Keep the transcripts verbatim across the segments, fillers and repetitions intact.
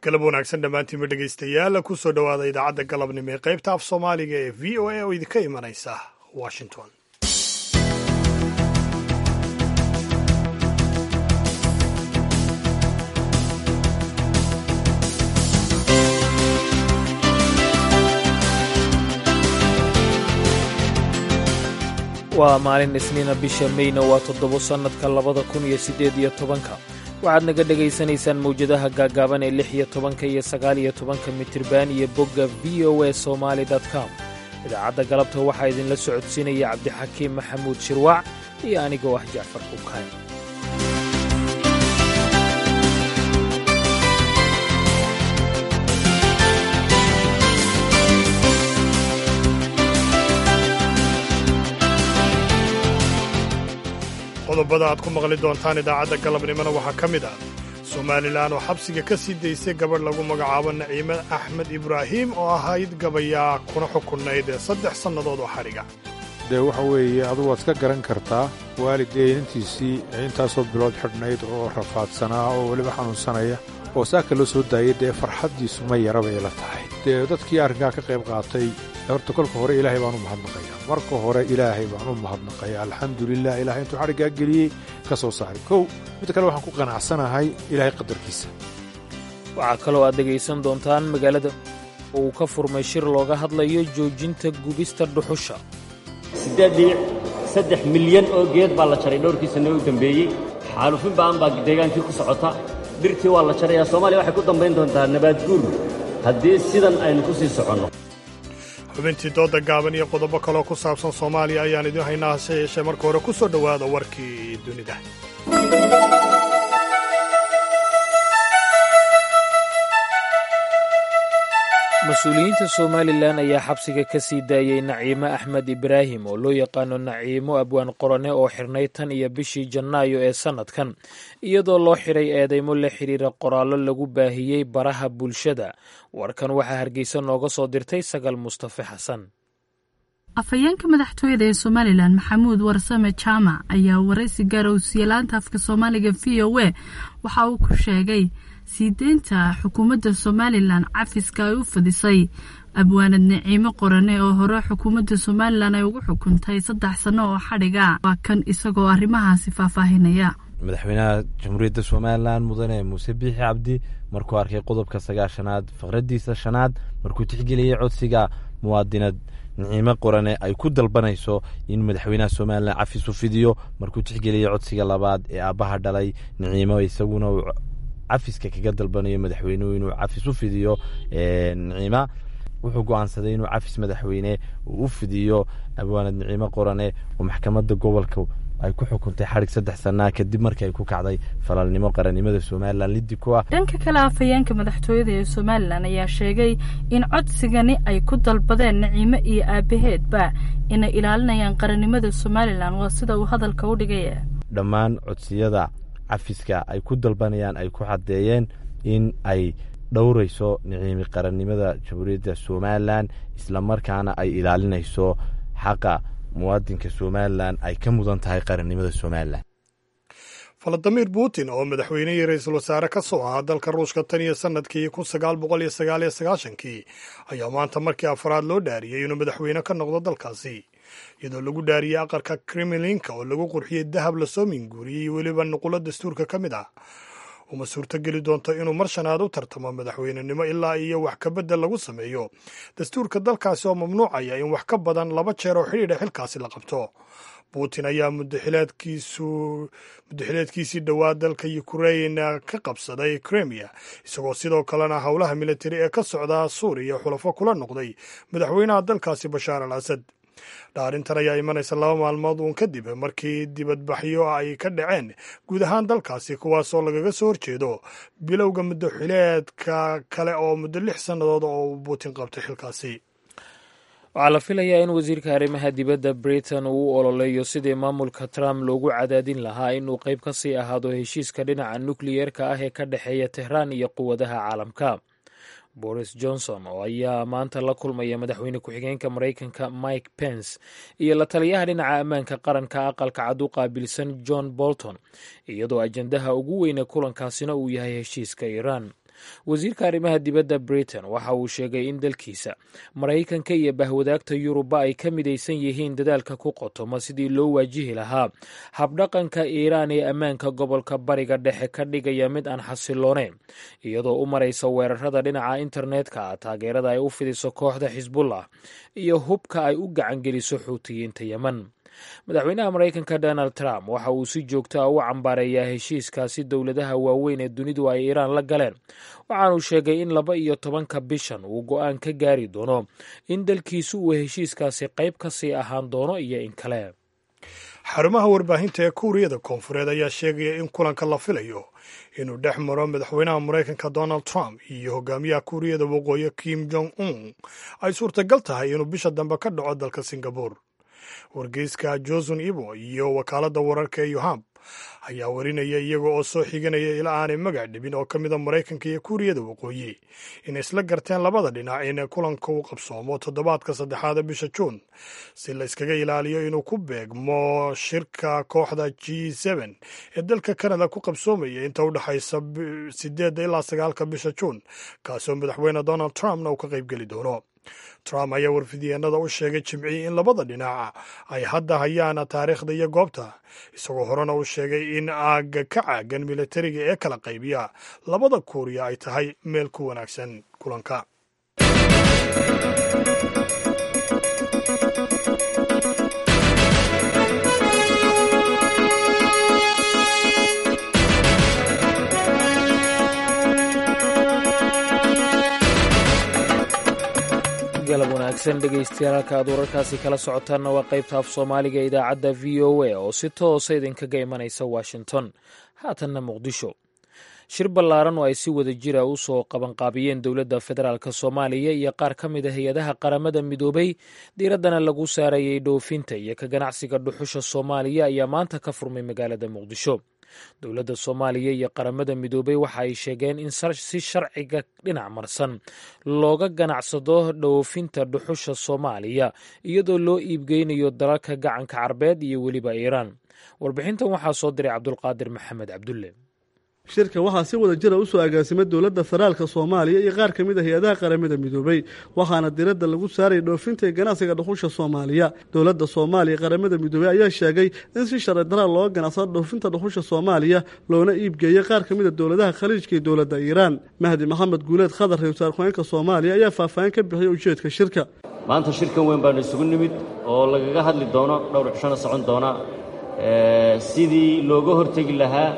galab wanaagsan dhammaantiinba dhegaystayaal ku soo dhowaada idaacadda galabnimo ee qaybta af soomaaliga ee v o a oo idinka imanaysa washington. waa maalin isniina bisha mayna waa toddobo sannadka labada kun iyo siddeed iyo tobanka waxaad naga dhegaysanaysaan mawjadaha gaaggaaban ee lix iyo tobanka iyo sagaal iyo tobanka mitirban iyo bogga v o a somali com. idaacadda galabta waxaa idinla socodsiinaya cabdixakiim maxamuud shirwaac iyo anigoo ah jacfar kukaan. qodobada aad ku maqli doontaan idaacadda galabnimona waxaa ka mid ah somalilan oo xabsiga ka sii daysay gabadh lagu magacaabo naciime axmed ibraahim oo ahayd gabayaa kuna xukunnayd saddex sannadood oo xadhiga. dee waxa weeye adugu waad ka garan kartaa waalidee inantiisii intaasoo bilood xidhnayd oo rafaadsanaa oo weliba xanuunsanaya oo saaka loo soo daayay dee farxaddiisu ma yara bay la tahay. dee dadkii arrinkaa ka qayb qaatay horta kolka hore ilaahay baan u mahadnaqaya marka hore ilaahay baan u mahadnaqaya alxamdulilah ilaahay intuu xadhiggaa geliyey ka soo saaray kow midda kale waxaan ku qanacsanahay ilaahay qadarkiisa. waxaa kaloo aad dhegaysan doontaan magaalada uu ka furmay shir looga hadlayo joojinta gubista dhuxusha. siddeed dhibic saddex milyan oo geed baa la jaray dhowrkii sanno u dambeeyey xaalufin ba'an baa deegaankii ku socota dhirtii waa la jarayaa soomaaliya waxay ku dambayn doontaa nabaadguur haddii sidan aynu ku sii soconno. xubintii dooda gaaban iyo qodobo kaloo ku saabsan soomaaliya ayaan idin haynaa hase yeeshee marka hore ku soo dhowaada warkii dunida. mas-uuliyiinta somalilan ayaa xabsiga ka sii daayey naciime axmed ibraahim oo loo yaqaano naciimo abwaan qorane oo xidhnay tan iyo bishii janaayo ee sannadkan iyadoo loo xidhay eedeymo la xidhiira qoraallo lagu baahiyey baraha bulshada. warkan waxaa hargeysa nooga soo dirtay sagal mustafe xasan. afhayeenka madaxtooyada ee somalilan maxamuud warsame jaamac ayaa waraysi gaara u siiyey laanta afka soomaaliga v o a waxa uu ku sheegay sii deynta xukuumadda somalilan cafiska ay u fadisay abwaanad naciime qorane oo hore xukuumadda somalilan ay ugu xukuntay saddex sanno oo xadhiga. waa kan isagoo arrimahaasi faahfaahinaya. madaxweynaha jamhuuriyadda somalilan mudane muuse biixi cabdi markuu arkay qodobka sagaashanaad faqraddiisa shanaad markuu tixgeliyey codsiga muwaadinad naciime qorane ay ku dalbanayso in madaxweynaha somalilan cafis u fidiyo markuu tixgeliyey codsiga labaad ee aabbaha dhalay naciime isaguna uu cafiska kaga dalbanayo madaxweynuhu inuu cafis u fidiyo naciima wuxuu go'aansaday inuu cafis madaxweyne uu u fidiyo abwaanad naciime qorane oo maxkamadda gobolka ay ku xukuntay xadhig saddex sannaa kadib markii ay ku kacday falaalnimo qarannimada somalilan liddi ku ah. dhanka kale afhayeenka madaxtooyada ee somalilan ayaa sheegay in codsigani ay ku dalbadeen naciime iyo aabbaheedba inay ilaalinayaan qarannimada somalilan waa sida uu hadalka u dhigaya. dhammaan codsiyada cafiska ay ku dalbanayaan ay ku caddeeyeen in ay dhowrayso naciimi qarannimada jamhuuriyadda somalilan islamarkaana ay ilaalinayso xaqa muwaadinka somalilan ay ka mudan tahay qarannimada somalilan. valadimir putin oo madaxweyne iyo ra-iisul wasaare ka soo ahaa dalka ruushka tan iyo sannadkii kun sagaal boqol iyo sagaal iyo sagaashankii ayaa maanta markii afraad loo dhaariyey inuu madaxweyne ka noqdo dalkaasi iyadoo lagu dhaariyey aqalka kremlinka oo lagu qurxiyey dahab lasoo minguuriyey iyo weliba nuqulo dastuurka ka mid ah. uma suurtogeli doonto inuu mar shanaad u tartamo madaxweynenimo ilaa iyo wax kabedel lagu sameeyo dastuurka dalkaasi oo mamnuucaya in wax ka badan laba jeer oo xidhiidha xilkaasi la qabto. putin ayaa muddaxileedkiisii dhowaa dalka ukrain ka qabsaday kremiya isagoo sidoo kalena howlaha militari ee ka socda suuriya xulafo kula noqday madaxweynaha dalkaasi bashaar al asad. dhaarintan ayaa imanaysa laba maalmood uun kadib markii dibadbaxyo ay ka dhaceen guud ahaan dalkaasi kuwaasoo lagaga soo horjeedo bilowga muddaxileedka kale oo muddo lix sannadood oo putin qabtay xilkaasi. waxaa la filayaa in wasiirka arrimaha dibadda britain uu u ololeeyo sidii maamulka trump loogu cadaadin lahaa inuu qayb ka sii ahaado heshiiska dhinaca nukliyeerka ah ee ka dhexeeya tehraan iyo quwadaha caalamka. boris johnson oo ayaa maanta la kulmaya madaxweyne ku-xigeenka maraykanka mike pence iyo la taliyaha dhinaca ammaanka qaranka aqalka cad u qaabilsan john bolton iyadoo ajandaha ugu weyne kulankaasina uu yahay heshiiska iiraan. wasiirka arrimaha dibadda britain waxa uu sheegay in dalkiisa maraykanka iyo bahwadaagta yurubba ay ka midaysan yihiin dadaalka ku qotoma sidii loo waajihi lahaa habdhaqanka iiraan ee ammaanka gobolka bariga dhexe ka dhigaya mid aan xasilooneyn iyadoo u maraysa weerarada dhinaca internetka taageerada ay u fidiso kooxda xisbullah iyo hubka ay u gacangeliso xuutiyiinta yemen. madaxweynaha maraykanka donald trump waxa uu si joogto ah u cambaareeyaa heshiiskaasi dowladaha waaweyn ee dunidu ay iiraan la galeen waxaanuu sheegay in laba iyo tobanka bishan uu go-aan ka gaari doono in dalkiisu uu heshiiskaasi qayb ka sii ahaan doono iyo in kale. xarumaha warbaahinta ee kuuriyada koonfureed ayaa sheegaya in kulanka la filayo inuu dhex maro madaxweynaha maraykanka donald trump iyo hogaamiyaha kuuriyada waqooyi kim jong un ay suurtagal tahay inuu bisha dambe ka dhaco dalka singabore. wargeyska joson ibo iyo wakaaladda wararka ee yohab ayaa warinaya iyaga oo soo xiganaya ilaa aanay magac dhibin oo ka mida maraykanka iyo kuuriyada waqooyi inay isla garteen labada dhinac in kulanka uu qabsoomo toddobaadka saddexaada bisha juun si la iskaga ilaaliyo inuu ku beegmo shirka kooxda g seben ee dalka kanada ku qabsoomaya inta u dhexaysa sideedda ilaa sagaalka bisha juun kaasoo madaxweyne donald trumpna uu ka qaybgeli doono. trump ayaa warfidyeennada u sheegay jimcii in labada dhinac ay hadda hayaan taariikhda iyo goobta isagoo horena u sheegay in aagga ka caagan militariga ee kala qaybiya labada kuuriya ay tahay meel ku wanaagsan kulanka. galab wanaagsan dhegaystayaal halka aad wararkaasi kala socotaanna waa qaybta af soomaaliga ee idaacadda v o a oo si toosa idinkaga imanaysa washington. haatanna muqdisho shir ballaaran oo ay si wada jira u soo qabanqaabiyeen dowladda federaalk soomaaliya iyo qaar ka mid a hay-adaha qaramada midoobay diiraddana lagu saarayay dhoofinta iyo ka ganacsiga dhuxusha soomaaliya ayaa maanta ka furmay magaalada muqdisho. dowladda soomaaliya iyo qaramada midoobay waxa ay sheegeen in si sharciga dhinac marsan looga ganacsado dhoofinta dhuxusha soomaaliya iyadoo loo iibgeynayo dalalka gacanka carbeed iyo weliba iiraan. warbixintan waxaa soo diray cabdulqaadir maxamed cabdulle. shirka waxaa si wada jira u soo agaasimay dowladda federaalka soomaaliya iyo qaar ka mid a hay-adaha qaramada midoobay waxaana diradda lagu saarayay dhoofinta iyo ganacsiga dhuxusha soomaaliya. dowladda soomaaliya qaramada midoobey ayaa sheegay in si sharci daraa looga ganacsado dhoofinta dhuxusha soomaaliya loona iibgeeyey qaar ka mid a dowladaha khaliijka iyo dowladda iiraan. mahdi maxamed guuleed khadar ra-iisul wasaarka soomaaliya ayaa faahfaahin ka bixiyey ujeedka shirka. maanta shirkan weyn baanu isugu nimid oo lagaga hadli doono dhowr cishana socon doona sidii looga hortegi lahaa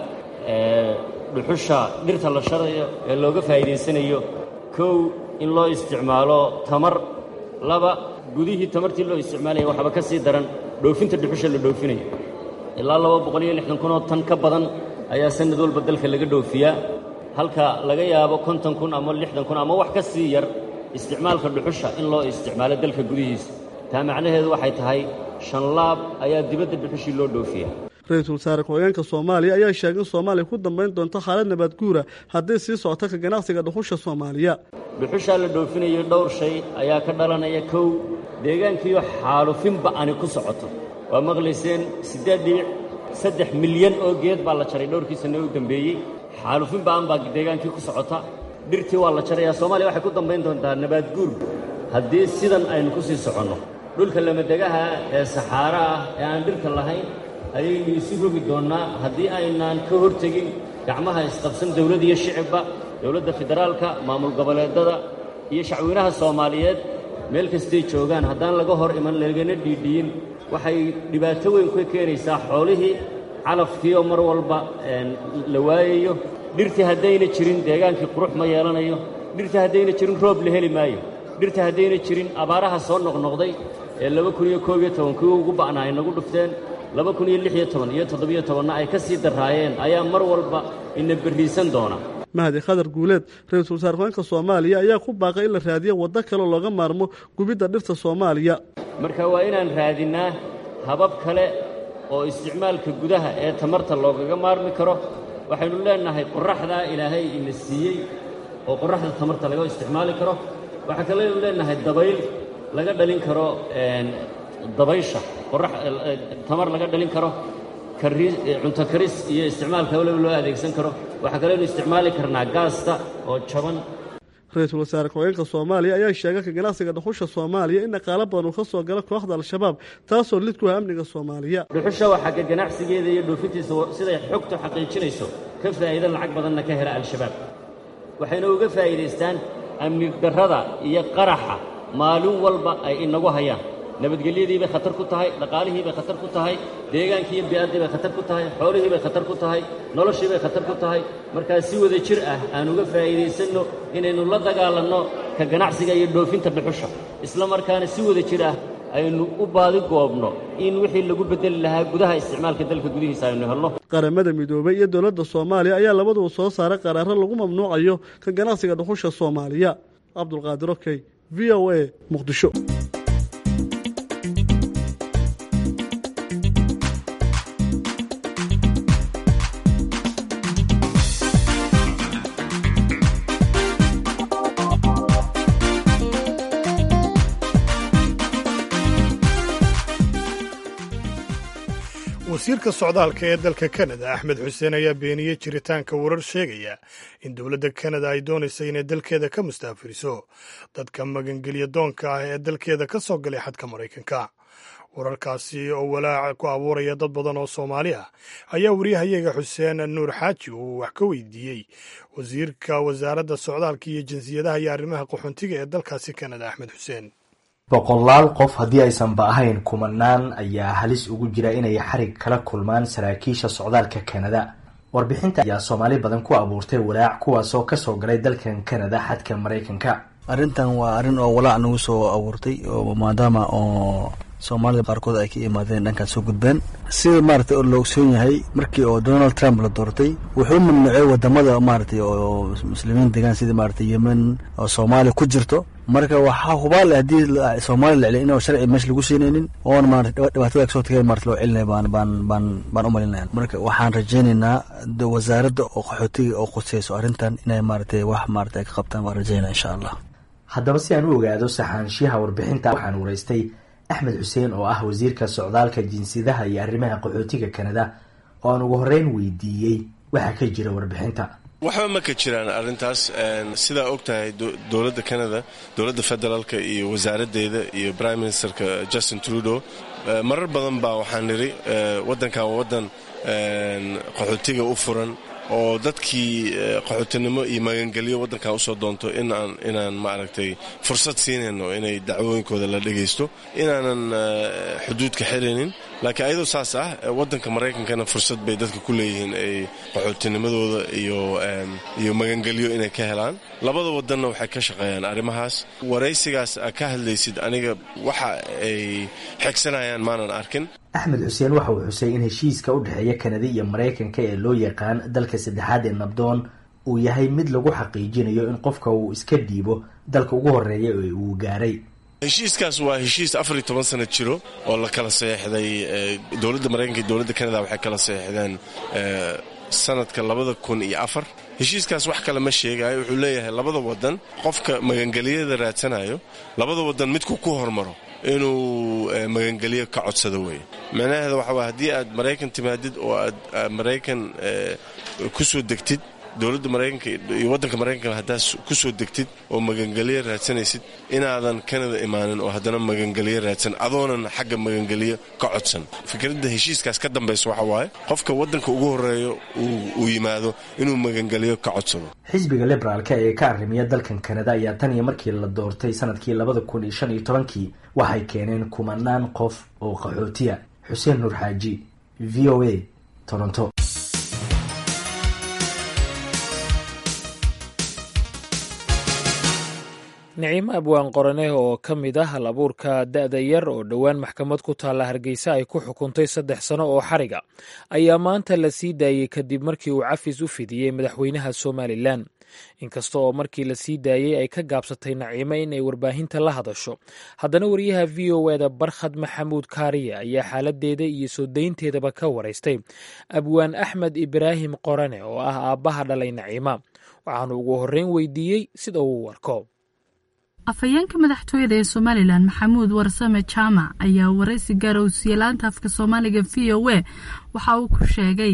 dhuxusha dhirta la sharayo ee looga faa'iidaysanayo. kow, in loo isticmaalo tamar. laba, gudihii tamartii loo isticmaalaya waxba ka sii daran dhoofinta dhuxusha la dhoofinayo. ilaa laba boqol iyo lixdan kun oo tan ka badan ayaa sanad walba dalka laga dhoofiyaa, halka laga yaabo konton kun ama lixdan kun ama wax ka sii yar isticmaalka dhuxusha in loo isticmaalo dalka gudihiisa. taa macnaheedu waxay tahay shan laab ayaa dibadda dhuxushii loo dhoofiyaa. ra-iisul wasaare ku-xigeenka soomaaliya ayaa sheegay in soomaaliya ku dambayn doonto xaalad nabaad guura haddii sii socota ka ganacsiga dhuxusha soomaaliya. dhuxushaa la dhoofinayo dhowr shay ayaa ka dhalanaya. kow, deegaankiiyo xaalufin ba'ani ku socoto. waa maqlayseen siddeed dhibic saddex milyan oo geed baa la jaray dhowrkii sanno u dambeeyey. xaalufin ba'an baa deegaankii ku socota. dhirtii waa la jarayaa. soomaaliya waxay ku dambayn doontaa nabaad guur haddii sidan aynu ku sii soconno. dhulka lamadegaha ee saxaara ah ee aan dhirta lahayn ayaynu isu rogi doonnaa haddii aynaan ka hortegin gacmaha isqabsan dawlad iyo shicibba, dowladda federaalka, maamul goboleedada iyo shacweynaha soomaaliyeed meel kastay joogaan. haddaan laga hor iman lagana dhiidhiyin waxay dhibaato weyn ku keenaysaa xoolihii, calafkiioo mar walba la waayayo. dhirtii haddayna jirin deegaankii qurux ma yeelanayo. dhirtii haddayna jirin roob la heli maayo. dhirtii haddayna jirin abaaraha soo noqnoqday ee laba kun iyo koob iyo toban kuwii ugu ba'naa ay nagu dhufteen, laba kun iyo lix iyo toban iyo toddobiyo tobanna ay ka sii daraayeen ayaa mar walba ina berriisan doona. mahdi khadar guuleed ra-iisul wasaare ku-xigeenka soomaaliya ayaa ku baaqay in la raadiyo waddo kale looga maarmo gubidda dhirta soomaaliya. marka waa inaan raadinnaa habab kale oo isticmaalka gudaha ee tamarta loogaga maarmi karo. waxaynu leennahay qorraxdaa ilaahay ina siiyey oo qorraxda tamarta laga isticmaali karo. waxaa kaleynu leennahay dabayl laga dhalin karo dabaysha qorax tamar laga dhalin karo cunto karis iyo isticmaalka waliba loo adeegsan karo. waxaa kaloo aynu isticmaali karnaa gaasta oo jaban. ra-iisul wasaare ku-xigeenka Soomaaliya ayaa sheegay ka ganacsiga dhuxusha Soomaaliya in dhaqaale badan uu ka soo galo kooxda Al-Shabaab taasoo lid ku ah amniga Soomaaliya. dhuxusha waxa ka ganacsigeeda iyo dhoofintiisa sida ay xogtu xaqiijinayso ka faa'iido lacag badanna ka hela Al-Shabaab. waxayna uga faa'iideystaan amni darrada iyo qaraxa maalin walba ay inagu hayaan. nabadgelyadii bay khatar ku tahay, dhaqaalihii bay khatar ku tahay, deegaankii iyo bi'adii bay khatar ku tahay, xoolihii bay khatar ku tahay, noloshii bay khatar ku tahay. markaa si wada jir ah aan uga faa'iidaysanno inaynu la dagaalanno ka ganacsiga iyo dhoofinta dhuxusha, isla markaana si wada jir ah aynu u baadi goobno in wixii lagu bedeli lahaa gudaha isticmaalka dalka gudihiisa aynu helno. qaramada midoobay iyo dowladda Soomaaliya ayaa labaduba soo saaray qaraaro lagu mamnuucayo ka ganacsiga dhuxusha Soomaaliya. Cabdulqaadir Okey, V O A, Muqdisho. wasiirka socdaalka ee dalka Kanada Axmed Xuseen ayaa beeniyey jiritaanka warar sheegaya in dowladda Kanada ay doonayso inay dalkeeda ka mustaafiriso dadka magangelya doonka ah ee dalkeeda ka soo galay xadka Maraykanka. wararkaasi oo walaac ku abuuraya dad badan oo Soomaali ah ayaa wariyahayaga Xuseen Nuur Xaaji uu wax ka weydiiyey wasiirka wasaaradda socdaalka iyo jinsiyadaha iyo arrimaha qaxoontiga ee dalkaasi Kanada Axmed Xuseen. boqolaal qof haddii aysanba ahayn kumanaan ayaa halis ugu jira inay xarig kala kulmaan saraakiisha socdaalka Kanada. warbixinta ayaa Soomaali badan ku abuurtay walaac kuwaasoo ka soo galay dalkan Kanada xadka Maraykanka. arrintan waa arrin oo walaac nagu soo abuurtay oo maadaama oo Soomaalida qaarkood ay ka imaadeen dhankaas soo gudbeen sida maartay oo loo ogsoon yahay markii oo Donald Trump la doortay wuxuu mamnuucay wadamada maartay oo muslimiin degan sida maartay Yemen oo Soomaali ku jirto. marka waxa hubaal hadii Soomaali la inuu sharci meesh lagu siinaynin oo maartay dhibaatada ka soo tagay maartay loo celinay baan baan baan baan u malinayaa. marka waxaan rajaynaynaa wasaaradda oo qaxootiga oo qosayso arrintan inay maartay wax maartay ka qabtaan waan rajaynaa insha Allah. haddaba si aan u ogaado saxaanshiyaha warbixinta waxaan waraystay Axmed Xuseen oo ah wasiirka socdaalka jinsiyadaha iyo arrimaha qaxootiga Kanada oo aan ugu horeyn weydiiyey waxa ka jira warbixinta. waxba ma ka jiraan arrintaas sida ogtahay dowladda Canada dowladda federaalka iyo wasaaraddeeda iyo prime ministerka Justin Trudeau marar badan baa waxaan niri wadanka wadan qaxootiga u furan oo dadkii qaxootinimo iyo magangelyo wadanka u soo doonto in aan inaan ma aragtay fursad siinayno inay dacwooyinkooda la dhageysto inaanan xuduudka xirinin laakiin ayadoo saas ah wadanka Mareykankana fursad bay dadka ku leeyihiin ay qaxootinimadooda iyo iyo magangelyo inay ka helaan. labada wadanna waxay ka shaqeeyaan arrimahaas. waraysigaas ka hadlaysid aniga waxa ay xigsanayaan maanan arkin. Axmed Xuseen waxa uu xusay in heshiiska u dhaxeeya Kanada iyo Mareykanka ee loo yaqaan dalka saddexaad ee nabdoon uu yahay mid lagu xaqiijinayo in qofka uu iska dhiibo dalka ugu horeeya ee uu gaaray. heshiiskaas waa heshiis afar iyo toban sano jiro oo la kala saxeexday dowladda Mareykanka iyo dowladda Kanada waxay kala saxeexdeen sanadka labada kun iyo afar. heshiiskaas wax kale ma sheegayo wuxuu leeyahay labada wadan qofka magangeliyada raadsanayo labada wadan midku ku hormaro inuu magangeliyo ka codsado weeye. macnaheedu waxa waa haddii aad Mareykan timaadid oo aad Mareykan ku soo degtid dowladda Mareykanka iyo wadanka Mareykanka haddaad ku soo degtid oo magangeliyo raadsanaysid inaadan Kanada imaanin oo haddana magangeliyo raadsan adoonan xagga magangeliyo ka codsan. fikradda heshiiskaas ka dambaysa waxa waaye qofka wadanka ugu horeeyo uu yimaado inuu magangeliyo ka codsado. xisbiga liberaalka ee ka arrimiya dalkan Kanada ayaa tan iyo markii la doortay sanadkii labada kun iyo shan iyo tobankii waxay keeneen kumanaan qof oo qaxootiya. Xuseen Nuur Xaaji, V O A, Toronto. Naciim Abwaan Qorane oo ka mid ah hal abuurka da'da yar oo dhowaan maxkamad ku taalla Hargeysa ay ku xukuntay saddex sano oo xariga ayaa maanta la sii daayey kadib markii uu cafis u fidiyey madaxweynaha Somalilan. inkasta oo markii la sii daayey ay ka gaabsatay Naciimo inay warbaahinta la hadasho, haddana wariyaha V O A da Barkhad Maxamuud Kaariye ayaa xaaladeeda iyo soo daynteedaba ka waraystay Abwaan Axmed Ibraahim Qorane oo ah aabbaha dhalay Naciima. waxaanu ugu horreyn weydiiyey sida uu warko. afhayeenka madaxtooyada ee Somaliland Maxamuud Warsame Jaamac ayaa waraysi gaar ah u siiyay laanta afka Soomaaliga V O A waxa uu ku sheegay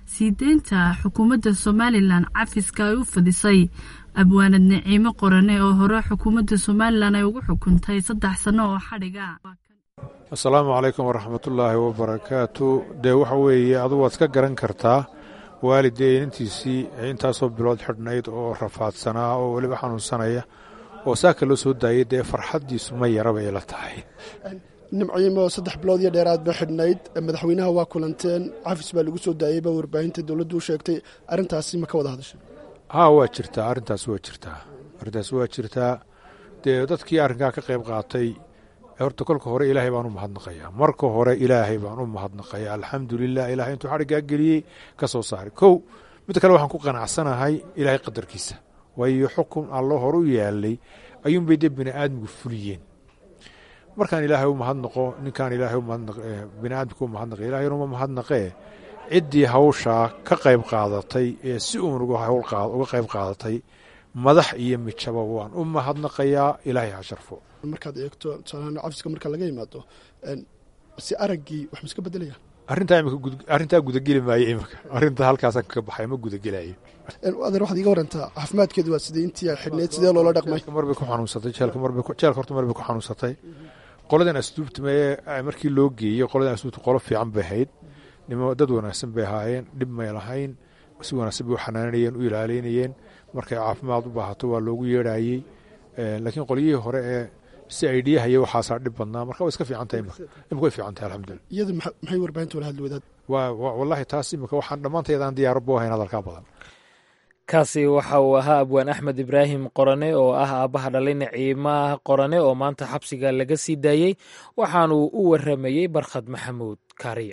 sii deynta xukuumadda somalilan cafiska ay u fadisay abwaanad Naciimo Qorane oo hore xukuumadda somalilan ay ugu xukuntay saddex sano oo xadhiga. asalaamu calaykum waraxmatullaahi wabarakaatu. dee waxa weeye adugu waad ka garan kartaa waalidee intiisii intaasoo bilood xidhnayd oo rafaadsanaa oo weliba xanuunsanaya oo saaka loo soo daayay dee farxaddiisu ma yaraba ila tahay. Naciimo saddex bilood iyo dheeraad ba xidhnayd, madaxweynaha waa kulanteen, cafis baa lagu soo daayay ba warbaahinta dowladdu u sheegtay. arrintaasi ma ka wada hadashay? haa waa jirtaa, arrintaas waa jirtaa arrintaas waa jirtaa dee dadkii arrinkaa ka qayb qaatay horta kolka hore ilaahay baan u mahadnaqayaa marka hore ilaahay baan u mahadnaqayaa alxamdulilah ilaahay intuu xadhiggaa geliyey ka soo saaray. kow midda kale waxaan ku qanacsanahay ilaahay qadarkiisa, waayo xukun allo hore u yaalay ayuunbay dee bini aadmigu fuliyeen. markaan ilaahay u mahadnaqo ninkaan ilaahay bini aadmika u mahadnaqe ilahay uma mahadnaqee ciddii hawshaa ka qayb qaadatay ee si uun uga qayb qaadatay madax iyo mijaba waan u mahadnaqayaa, ilaahay ha sharfo. markaad eegto tusaalahaan cafiska marka laga yimaado si araggii wax ma iska bedelaya? arrintaa imika arrintaa gudageli maayo imika arrintaa halkaasaan ka baxay ma gudagelayo. adeer waxaad iga warantaa caafimaadkeedu waa sidee intii xidhneyd sidee loola dhaqmay? marbay ku xanuunsatay jeelka marbay jeelka horta marbay ku xanuunsatay. qoladan asduubta markii loo geeyey qoladan asduubta qolo fiican bay ahayd, nimo dad wanaagsan bay ahaayeen, dhib may lahayn, si wanaagsan bay u xanaanayeen u ilaalinayeen. markay caafimaad u baahato waa loogu yeedhaayey. laakiin qolyihii hore ee si aidhiyaha iyo waxaasaa dhib badnaa, marka way iska fiican tahay imika way fiican tahay alxamdulillah. iyadu maxay warbaahinta wala hadli wadaad? waa wallaahi taas imika waxaan dhammaanteedaan diyaaro buu ahayn hadalkaa badan. kaasi waxa uu ahaa abwaan Axmed Ibraahim Qorane oo ah aabbaha dhalay Naciimo Qorane oo maanta xabsiga laga sii daayey, waxaanuu u waramayey Barkhad Maxamuud Kaariye.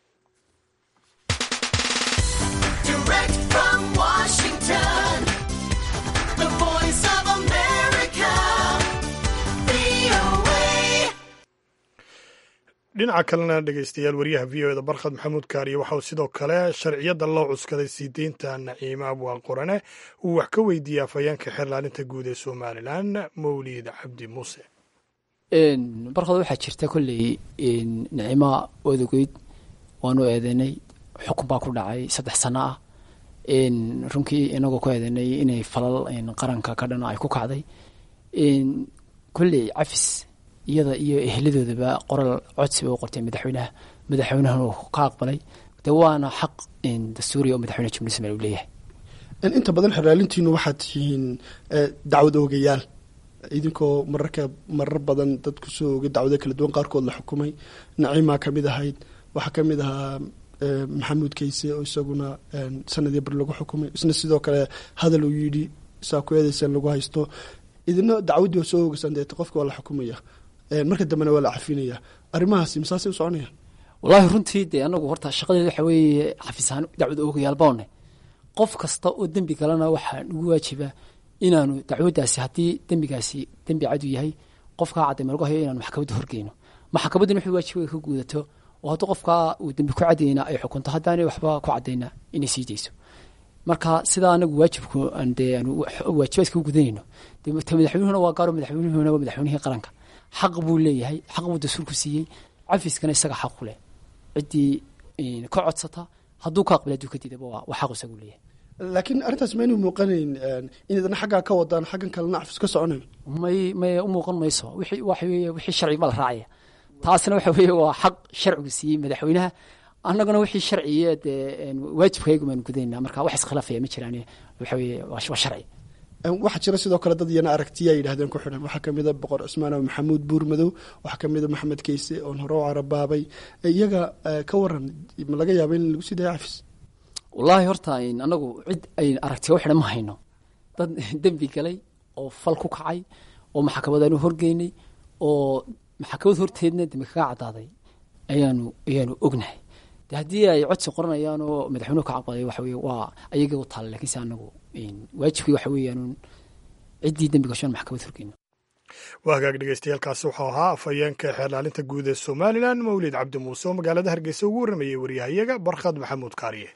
dhinaca kalena dhegeystayaal wariyaha v o eda Barkhad Maxamuud Kaariye waxa uu sidoo kale sharciyada loo cuskaday sii deynta Naciimo abwaan Qorane uu wax ka weydiiyey afhayeenka xeerlaalinta guud ee Somalilan Mawlid Cabdi Muuse. barkhad waxaa jirta kolley Naciimo odageyd waanu eedeynay, xukun baa ku dhacay saddex sano ah. runkii inagoo ku eedeynay inay falal qaranka ka dhan ay ku kacday. kolley cafis iyada iyo eheladoodaba qoral codsi bay u qortay madaxweynaha, madaxweynahana uu ka aqbalay. de waana xaq dastuuri oo madaxweynaha jamhuuriyadda Soomaaliya uu leeyahay. inta badan xeraalintiinu waxaad tihiin dacwad oogayaal, idinkoo mararka marar badan dad ku soo oogay dacwado kala duwan qaarkood la xukumay. Naciima ka mid ahayd, waxaa ka mid ahaa maxamuud Kayse oo isaguna sanadii bar lagu xukumay, isna sidoo kale hadal uu yidhi saa ku eedeysan lagu haysto. idina dacwaddii waa soo oogaysaan deeta qofka waa la xukumaya, marka dambena waa la cafinaya. arrimahaasi masaasay u soconayaan? wallaahi runtii dee anagu horta shaqadeeda waxa weeye xafiisaan dacwad oogayaal baane. qof kasta oo dembi galana waxaa nagu waajiba inaanu dacwaddaasi haddii dembigaasi dembi cadu yahay qofkaa cadayma lagu hayo inaanu maxkamadda horgeyno. maxkamadduna wuxuu waajiba ka guudato oo haddii qofkaa uu dembi ku cadayna ay xukunto, haddaanay waxba ku cadayna inay sii dayso. marka sidaa anagu waajibku dee aanu waajibaadka u gudanayno. de madaxweynuhuna waa gaaro, madaxweynuhuna waa madaxweynihii qaranka, xaq buu leeyahay, xaq buu dastuurku siiyey. cafiskana isaga xaq ku leh, ciddii ka codsata hadduu ka aqbala hadduu ka diidaba waa xaq isagu leeyahay. laakiin arrintaas maynu muuqanayn inaydana xaggaa ka wadaan xaggan kalena cafis ka soconayo? may may u muuqan mayso. wixii waxa weeye wixii sharci ma la raacaya, taasna waxa weeye waa xaq sharcigu siiyey madaxweynaha. annaguna wixii sharciye dee waajibkaygu baanu gudaynaa, marka wax iskhilaafaya ma jiraan. waxa weeye waa sharci. waxaa jira sidoo kale dad iyana aragtiya ay yidhahdeen ku xidhan. waxaa ka mida boqor cismaan oo maxamuud buurmadow, waxaa ka mida maxamed Kayse oon hore u carabaabay. iyaga ka waran, ma laga yaaba in lagu sii daya cafis? wallaahi horta anagu cid ay aragtiya u xidhan ma hayno. dad dembi galay oo fal ku kacay oo maxkamadaanu horgeynay oo maxkamad horteedna dembi kaga cadaaday ayaanu ayaanu ognahay. de haddii ay codsi qoranayaan oo madaxweynuhu ka aqbalay waxa weye waa ayaga u taalla, laakiinse anagu waajibkii waxa weeyaan ciddii dembi gashoon maxkamad horgeyno. waa hagaag dhegeystayaaalkaasi wuxuu ahaa afhayeenka xeerlaalinta guud ee Somalilan Mawlid Cabdi Muuse oo magaalada Hargeysa ugu waramayey wariyahayaga Barkhad Maxamuud Kaariye.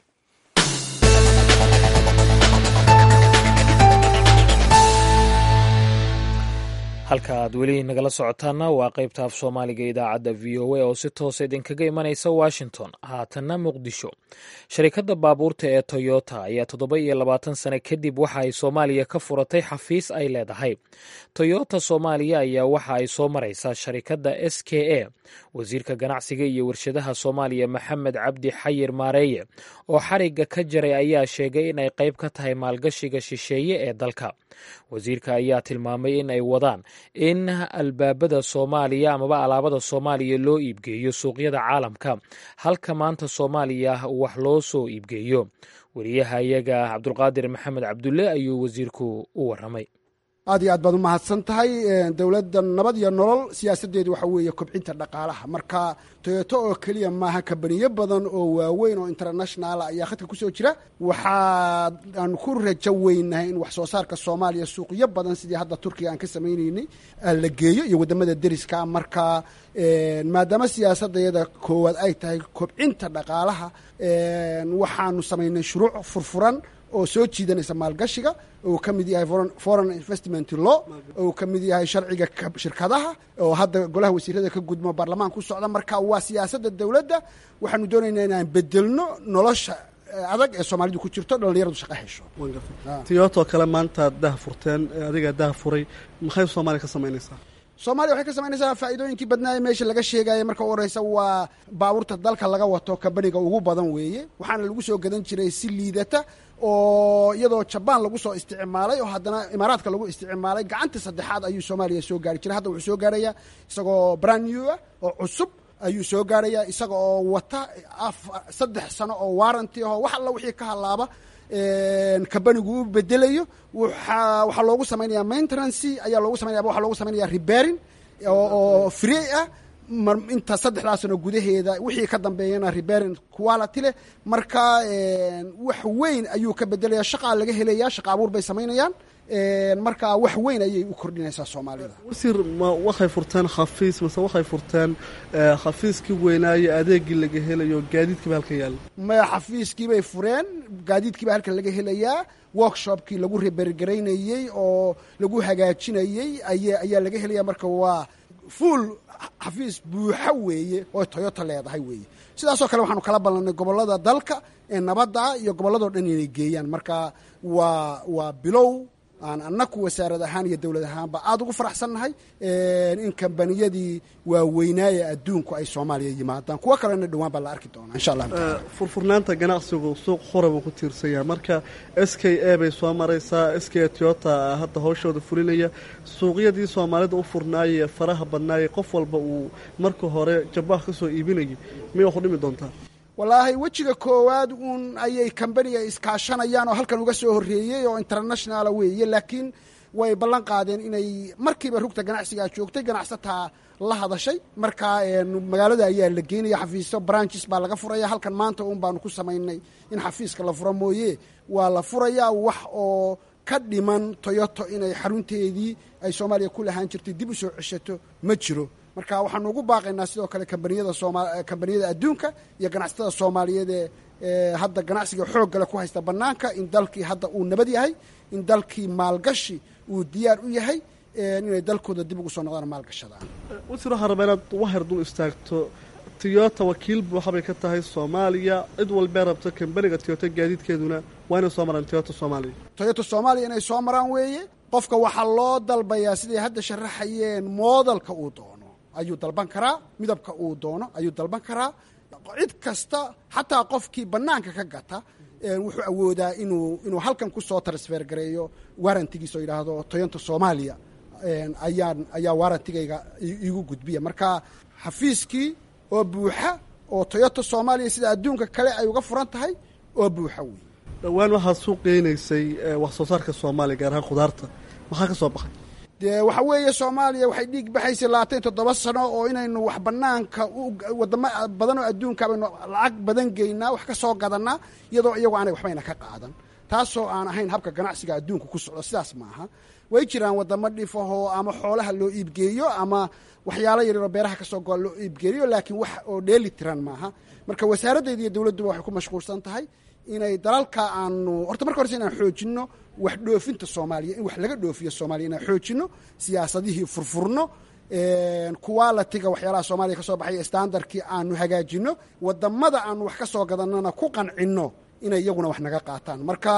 halka aad weli nagala socotaana waa qaybta af soomaaliga idaacadda v o a oo si toosa idinkaga imanaysa washington. haatanna muqdisho. sharikadda baabuurta ee toyota ayaa toddoba iyo labaatan sane kadib waxa ay soomaaliya ka furatay xafiis ay leedahay. toyota soomaaliya ayaa waxa ay soo maraysaa sharikadda s k a. wasiirka ganacsiga iyo warshadaha soomaaliya maxamed cabdi xayir maareeye oo xarigga ka jaray ayaa sheegay in ay qayb ka tahay maalgashiga shisheeye ee dalka. wasiirka ayaa tilmaamay in ay wadaan in albaabada soomaaliya amaba alaabada soomaaliya loo iibgeeyo suuqyada caalamka halka maanta soomaaliya wax loo soo iibgeeyo. wariyaha iyaga cabdulqaadir maxamed cabdulle ayuu wasiirku u waramay. aad iyo aad baad u mahadsan tahay. dowladda nabad iyo nolol siyaasaddeedu waxa weeye kobcinta dhaqaalaha. marka toyoto oo keliya maaha kabaniyo badan oo waaweyn oo internationala ayaa khadka ku soo jira. waxaan ku rajo weynahay in wax soo saarka soomaaliya suuqyo badan sidii hadda turkiga aan ka samaynaynay la geeyo iyo waddamada deriska. marka maadaama siyaasadayada koowaad ay tahay kobcinta dhaqaalaha, waxaanu samaynay shuruuc furfuran oo soo jiidanaysa maalgashiga, oo ka mid yahay foreign investment law, oo ka mid yahay sharciga shirkadaha oo hadda golaha wasiirada ka gudmo baarlamaanka ku socda. marka waa siyaasadda dowladda. waxaanu doonaynaa inaan bedelno nolosha adag ee soomaalidu ku jirto, dhallinyaradu shaqo hesho. tiyoto kale maanta dah furteen, adiga dah furay, maxay soomaaliya ka samaynaysaa? soomaaliya waxay ka samaynaysaa faa'iidooyinkii badnaaye meesha laga sheegaya. marka u horeysa waa baabuurta dalka laga wato kabaniga ugu badan weeye. waxaana lagu soo gadan jiray si liidata oo iyadoo jabaan lagu soo isticmaalay oo haddana imaaraadka lagu isticmaalay. gacanta saddexaad ayuu soomaaliya soo gaari jiray. hadda wuxuu soo gaarayaa isagoo brand new ah oo cusub ayuu soo gaarayaa, isaga oo wata saddex sano oo warranty aho wax alla wixii ka halaaba kabanigu u bedelayo. waxaa loogu samaynaya maintenance ayaa loogu samaynaya waxaa loogu samaynaya repairing oo free ah inta saddexdaa sano gudaheeda. wixii ka dambeeyana repairing quality leh. marka wax weyn ayuu ka bedelaya. shaqaa laga helaya, shaqa abuur bay samaynayaan. marka wax weyn ayay u kordhinaysaa soomaalida. wasiir, ma waxay furteen xafiis mase waxay furteen xafiiskii weynaaye adeegii laga helayo gaadiidkiiba halka yaalla? maya, xafiiskii bay fureen, gaadiidkiiba halka laga helayaa. workshopkii lagu rebergaraynayey oo lagu hagaajinayey ayaa laga helaya. marka waa full xafiis buuxa weeye oo toyota leedahay weeye. sidaasoo kale waxaanu kala ballanay gobollada dalka ee nabadda iyo gobolladoo dhan inay geeyaan. marka waa waa bilow aan annaku wasaarad ahaan iyo dowlad ahaanba aada ugu faraxsannahay in kambaniyadii waaweynaaye adduunku ay soomaaliya yimaadaan. kuwo kalena dhowaan baa la arki doonaa insha allah. furfurnaanta ganacsigu suuq xora buu ku tiirsan yahay. marka s k a bay soo maraysaa, s k a toyota hadda hawshooda fulinaya. suuqyadii soomaalida u furnaayee faraha badnaayey qof walba uu marka hore jabbaah ka soo iibinayay, miyay wax u dhimi doontaa? wallaahi wejiga koowaad uun ayay kambaniga iskaashanayaan oo halkan uga soo horreeyey oo internationala weeye. laakiin way ballan qaadeen inay markiiba rugta ganacsigaa joogtay, ganacsataa la hadashay. marka magaalada ayaa la geynaya xafiisyo branches baa laga furaya. halkan maanta uun baanu ku samaynay in xafiiska la furo mooye waa la furayaa. wax oo ka dhiman toyoto inay xarunteedii ay soomaaliya ku lahaan jirtay dib u soo ceshato ma jiro. marka waxaanu ugu baaqaynaa sidoo kale kambaniyada sooma kambaniyada adduunka iyo ganacsatada soomaaliyeed ee hadda ganacsiga xooggale ku haysta bannaanka in dalkii hadda uu nabad yahay, in dalkii maalgashi uu diyaar u yahay, inay dalkooda dib ugu soo noqdaan maalgashadaan. wasiir, waxaan rabaa inaad wahar dul istaagto. toyota wakiil buuxa bay ka tahay soomaaliya. cid walbee rabto kambaniga toyota gaadiidkeeduna waa inay soo maraan toyota soomaaliya. toyota soomaaliya inay soo maraan weeye. qofka waxaa loo dalbayaa siday hadda sharaxayeen moodalka uu doono ayuu dalban karaa, midabka uu doono ayuu dalban karaa. cid kasta, xataa qofkii bannaanka ka gata wuxuu awoodaa inuu inuu halkan ku soo transfer gareeyo warantigiisa oo yidhaahdo toyota soomaaliya ayaan ayaa warantigayga iigu gudbiya. marka xafiiskii oo buuxa oo toyota soomaaliya sida adduunka kale ay uga furan tahay oo buuxa wey. dhowaan waxaad suuq geynaysay wax soo saarka soomaaliya, gaar ahaan khudaarta, maxaa ka soo baxay? dee waxa weeye soomaaliya waxay dhiig baxaysay labaatan iyo toddoba sano oo inaynu wax bannaanka wadamo badan oo adduunka baynu lacag badan geynaa, wax ka soo gadanaa, iyadoo iyagu aanay waxbayna ka qaadan. taasoo aan ahayn habka ganacsiga adduunka ku socdo. sidaas maaha. way jiraan wadamo dhifahoo ama xoolaha loo iibgeeyo ama waxyaalo yaryaroo beeraha ka soo goa loo iibgeeyo, laakiin wax oo dheeli tiran maaha. marka wasaaraddeeda iyo dowladduba waxay ku mashquulsan tahay inay dalalka aanu horta marka horese inaan xoojinno wax dhoofinta soomaaliya in wax laga dhoofiyo soomaaliya inaan xoojinno siyaasadihii furfurno qualitiga waxyaalaha soomaaliya ka soo baxay standardkii aanu hagaajinno wadamada aanu wax ka soo gadanana ku qancinno inay iyaguna wax naga qaataan marka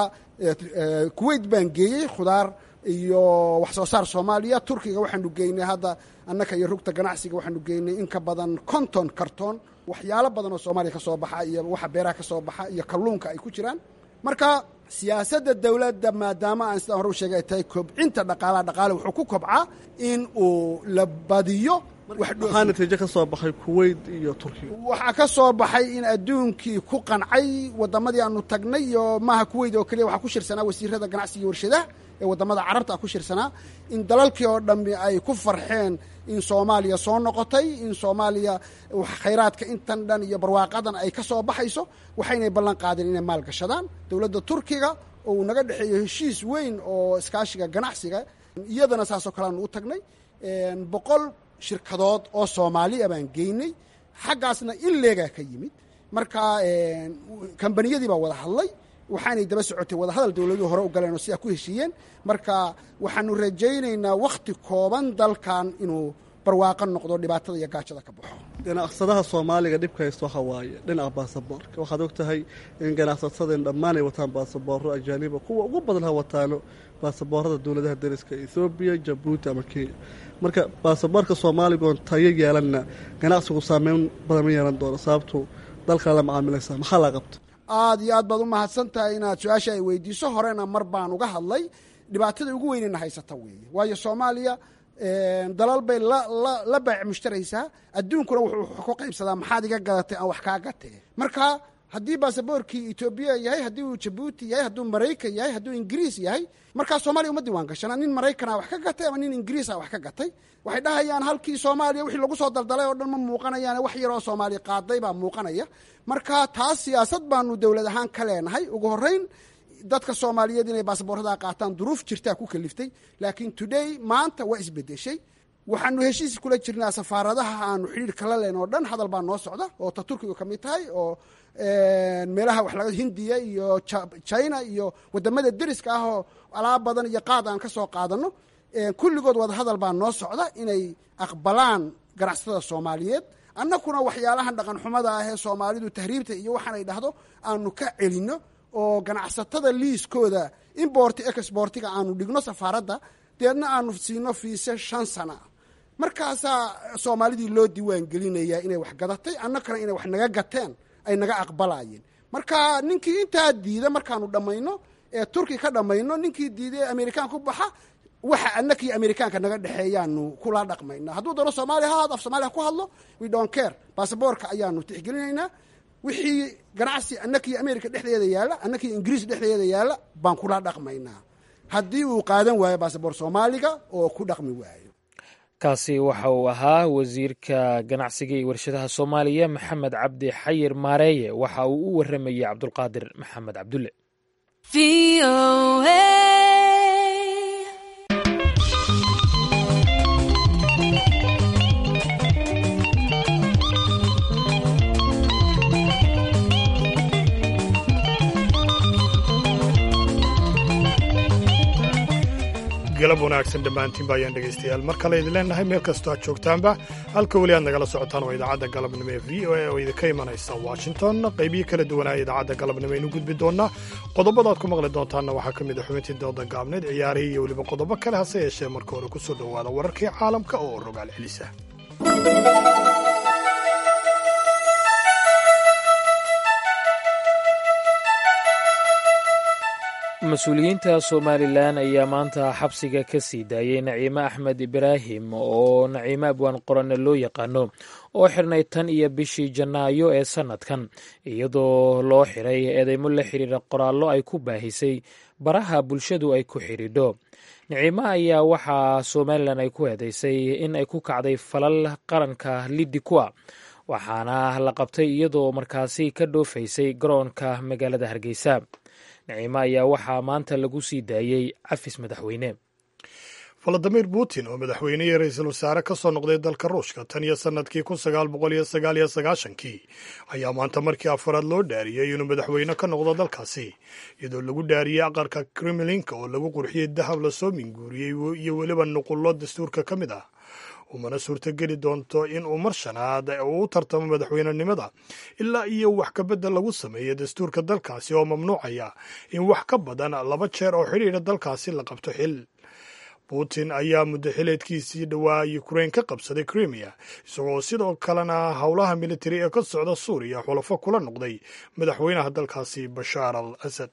kuwait baan geeyey khudaar iyo wax soo saar soomaaliya turkiga waxaanu geynay hadda annaka iyo rugta ganacsiga waxaanu geynay in ka badan konton karton waxyaalo badan oo soomaaliya ka soo baxa iyo waxa beeraha ka soo baxa iyo kalluunka ay ku jiraan marka siyaasadda dowladda maadaama aan sidaan hore u sheegay ay tahay kobcinta dhaqaalaha dhaqaale wuxuu ku kobcaa in uu la badiyo waxaa natiijo ka soo baxay kuwait iyo turkiga waxaa ka soo baxay in adduunkii ku qancay wadamadii aanu tagnay iyo maaha kuwait oo keliya waxaa ku shirsanaa wasiirada ganacsiga iyo warshadaha ee wadamada carabta ku shirsanaa in dalalkii oo dhammi ay ku farxeen in soomaaliya soo noqotay in soomaaliya khayraadka intan dhan iyo barwaaqadan ay ka soo baxayso waxaynay ballan qaadeen inay maal gashadaan dowladda turkiga oo uu naga dhexeeyo heshiis weyn oo iskaashiga ganacsiga iyadana saasoo kale aanu u tagnay boqol shirkadood oo soomaaliya baan geynay xaggaasna in leegaa ka yimid marka kambaniyadii baa wada hadlay waxaanay daba socotay wadahadal dowladuhu hore u galeen oo sidaa ku heshiiyeen marka waxaanu rajaynaynaa wakhti kooban dalkan inuu barwaaqo noqdo dhibaatada iyo gaajada ka baxo ganacsadaha soomaaliga dhibka haysto waxa waaye dhinaca baasaboorka waxaad og tahay in ganacsatada dhammaan ay wataan baasaboorro ajaaniba kuwa ugu badan ha wataano baasaboorrada dowladaha dariska ethoobiya jabuuti ama kenya marka baasaboorka soomaaliga oon tayo yeelanna ganacsigu saameyn badan ma yeelan doono sababtu dalkaa la macaamilaysaa maxaa laa qabta aad iyo aad baad u mahadsan tahay inaad su-aasha ay weydiiso horena mar baan uga hadlay dhibaatada ugu weynayna haysata weeye waayo soomaaliya dalal bay la baac mushtaraysaa adduunkuna wuxuu ku qaybsadaa maxaad iga gadatay aan wax kaa gatee marka haddii baasaboorkii etoobiya yahay haddii uu jabuuti yahay hadduu maraykan yahay hadduu ingiriis yahay markaa soomaaliya uma diiwaan gashana nin maraykana wax ka gatay ama nin ingiriisa wax ka gatay waxay dhahayaan halkii soomaaliya wixii lagu soo daldalay oo dhan ma muuqanayaan wax yaroo soomaaliya qaaday baa muuqanaya marka taas siyaasad baanu dowlad ahaan ka leenahay ugu horreyn dadka soomaaliyeed inay baasaboorrada qaataan duruuf jirtaa ku kaliftay laakiin today maanta waa isbedeshay waxaanu heshiis kula jirnaa safaaradaha aanu xidhiirka la leen oo dhan hadal baa noo socda oo ta turkiga ka mid tahay oo meelaha wax laga hindiya iyo china iyo wadamada deriska ah oo alaab badan iyo qaad aan ka soo qaadano kulligood wada hadal baa noo socda inay aqbalaan ganacsatada soomaaliyeed annakuna waxyaalahan dhaqan xumada ah ee soomaalidu tahriibta iyo waxaan ay dhahdo aanu ka celinno oo ganacsatada liiskooda importi exportiga aanu dhigno safaaradda deedna aanu siino fiise shan sana markaasaa soomaalidii loo diiwaan gelinayaa inay wax gadatay annakana inay wax naga gateen ay naga aqbalayeen marka ninkii intaa diida markaanu dhammayno ee turki ka dhammayno ninkii diiday ee amerikaan ku baxa waxa annakii amerikaanka naga dhexeeyaanu kula dhaqmayna hadduu doono soomaaliya ha af soomaaliya ku hadlo we don't care baasaboorka ayaanu tixgelinaynaa wixii ganacsi annakii america dhexdeeda yaalla annakii ingiriis dhexdeeda yaalla baan kula dhaqmaynaa haddii uu qaadan waayo baasaboor soomaaliga oo ku dhaqmi waayo kaasi waxa uu ahaa wasiirka ganacsiga iyo warshadaha soomaaliya maxamed cabdi xayir maareeye waxa uu u waramayey cabdulqaadir maxamed cabdulle galab wanaagsan dhammaantiinba ayaan dhegaystayaal mar kale idin leenahay meel kastoo aad joogtaanba halka weli aad nagala socotaan waa idaacadda galabnimo ee v o a oo idinka imanaysa washington qaybihii kala duwanaa idaacadda galabnimo aynu gudbi doonnaa qodobada aad ku maqli doontaanna waxaa ka mid a xubintii dooda gaabneed ciyaarihii iyo weliba qodobo kale hase yeeshee marka hore ku soo dhowaada wararkii caalamka oo rogaal celisa mas-uuliyiinta somalilan ayaa maanta xabsiga ka sii daayey naciime axmed ibraahim oo naciime abwaan qorane loo yaqaano oo xirnay tan iyo bishii janaayo ee sannadkan iyadoo loo xiray eedeymo la xiriira qoraallo ay ku baahisay baraha bulshadu ay ku xidhiidho naciime ayaa waxaa somalilan ay ku eedeysay in ay ku kacday falal qaranka liddi kuwa waxaana la qabtay iyadoo markaasi ka dhoofaysay garoonka magaalada hargeysa naciime ayaa waxaa maanta lagu sii daayey cafis madaxweyne valadimir putin oo madaxweyne iyo ra-iisul wasaare ka soo noqday dalka ruushka tan iyo sannadkii kun sagaal boqol iyo sagaal iyo sagaashankii ayaa maanta markii afaraad loo dhaariyey inuu madaxweyne ka noqdo dalkaasi iyadoo lagu dhaariyey aqalka kremlinka oo lagu qurxiyey dahab lasoo minguuriyey iyo weliba nuqullo dastuurka ka mid ah. umana suurtogeli doonto in uu mar shanaad uu u tartamo madaxweynenimada ilaa iyo wax kabedel lagu sameeyo dastuurka dalkaasi oo mamnuucaya in wax ka badan laba jeer oo xidhiidha dalkaasi la qabto xil. putin ayaa muddo xileedkiisii dhowaa ukrain ka qabsaday crimea isagoo sidoo kalena howlaha militari ee ka socda suuriya xulafo kula noqday madaxweynaha dalkaasi bashaar al asad.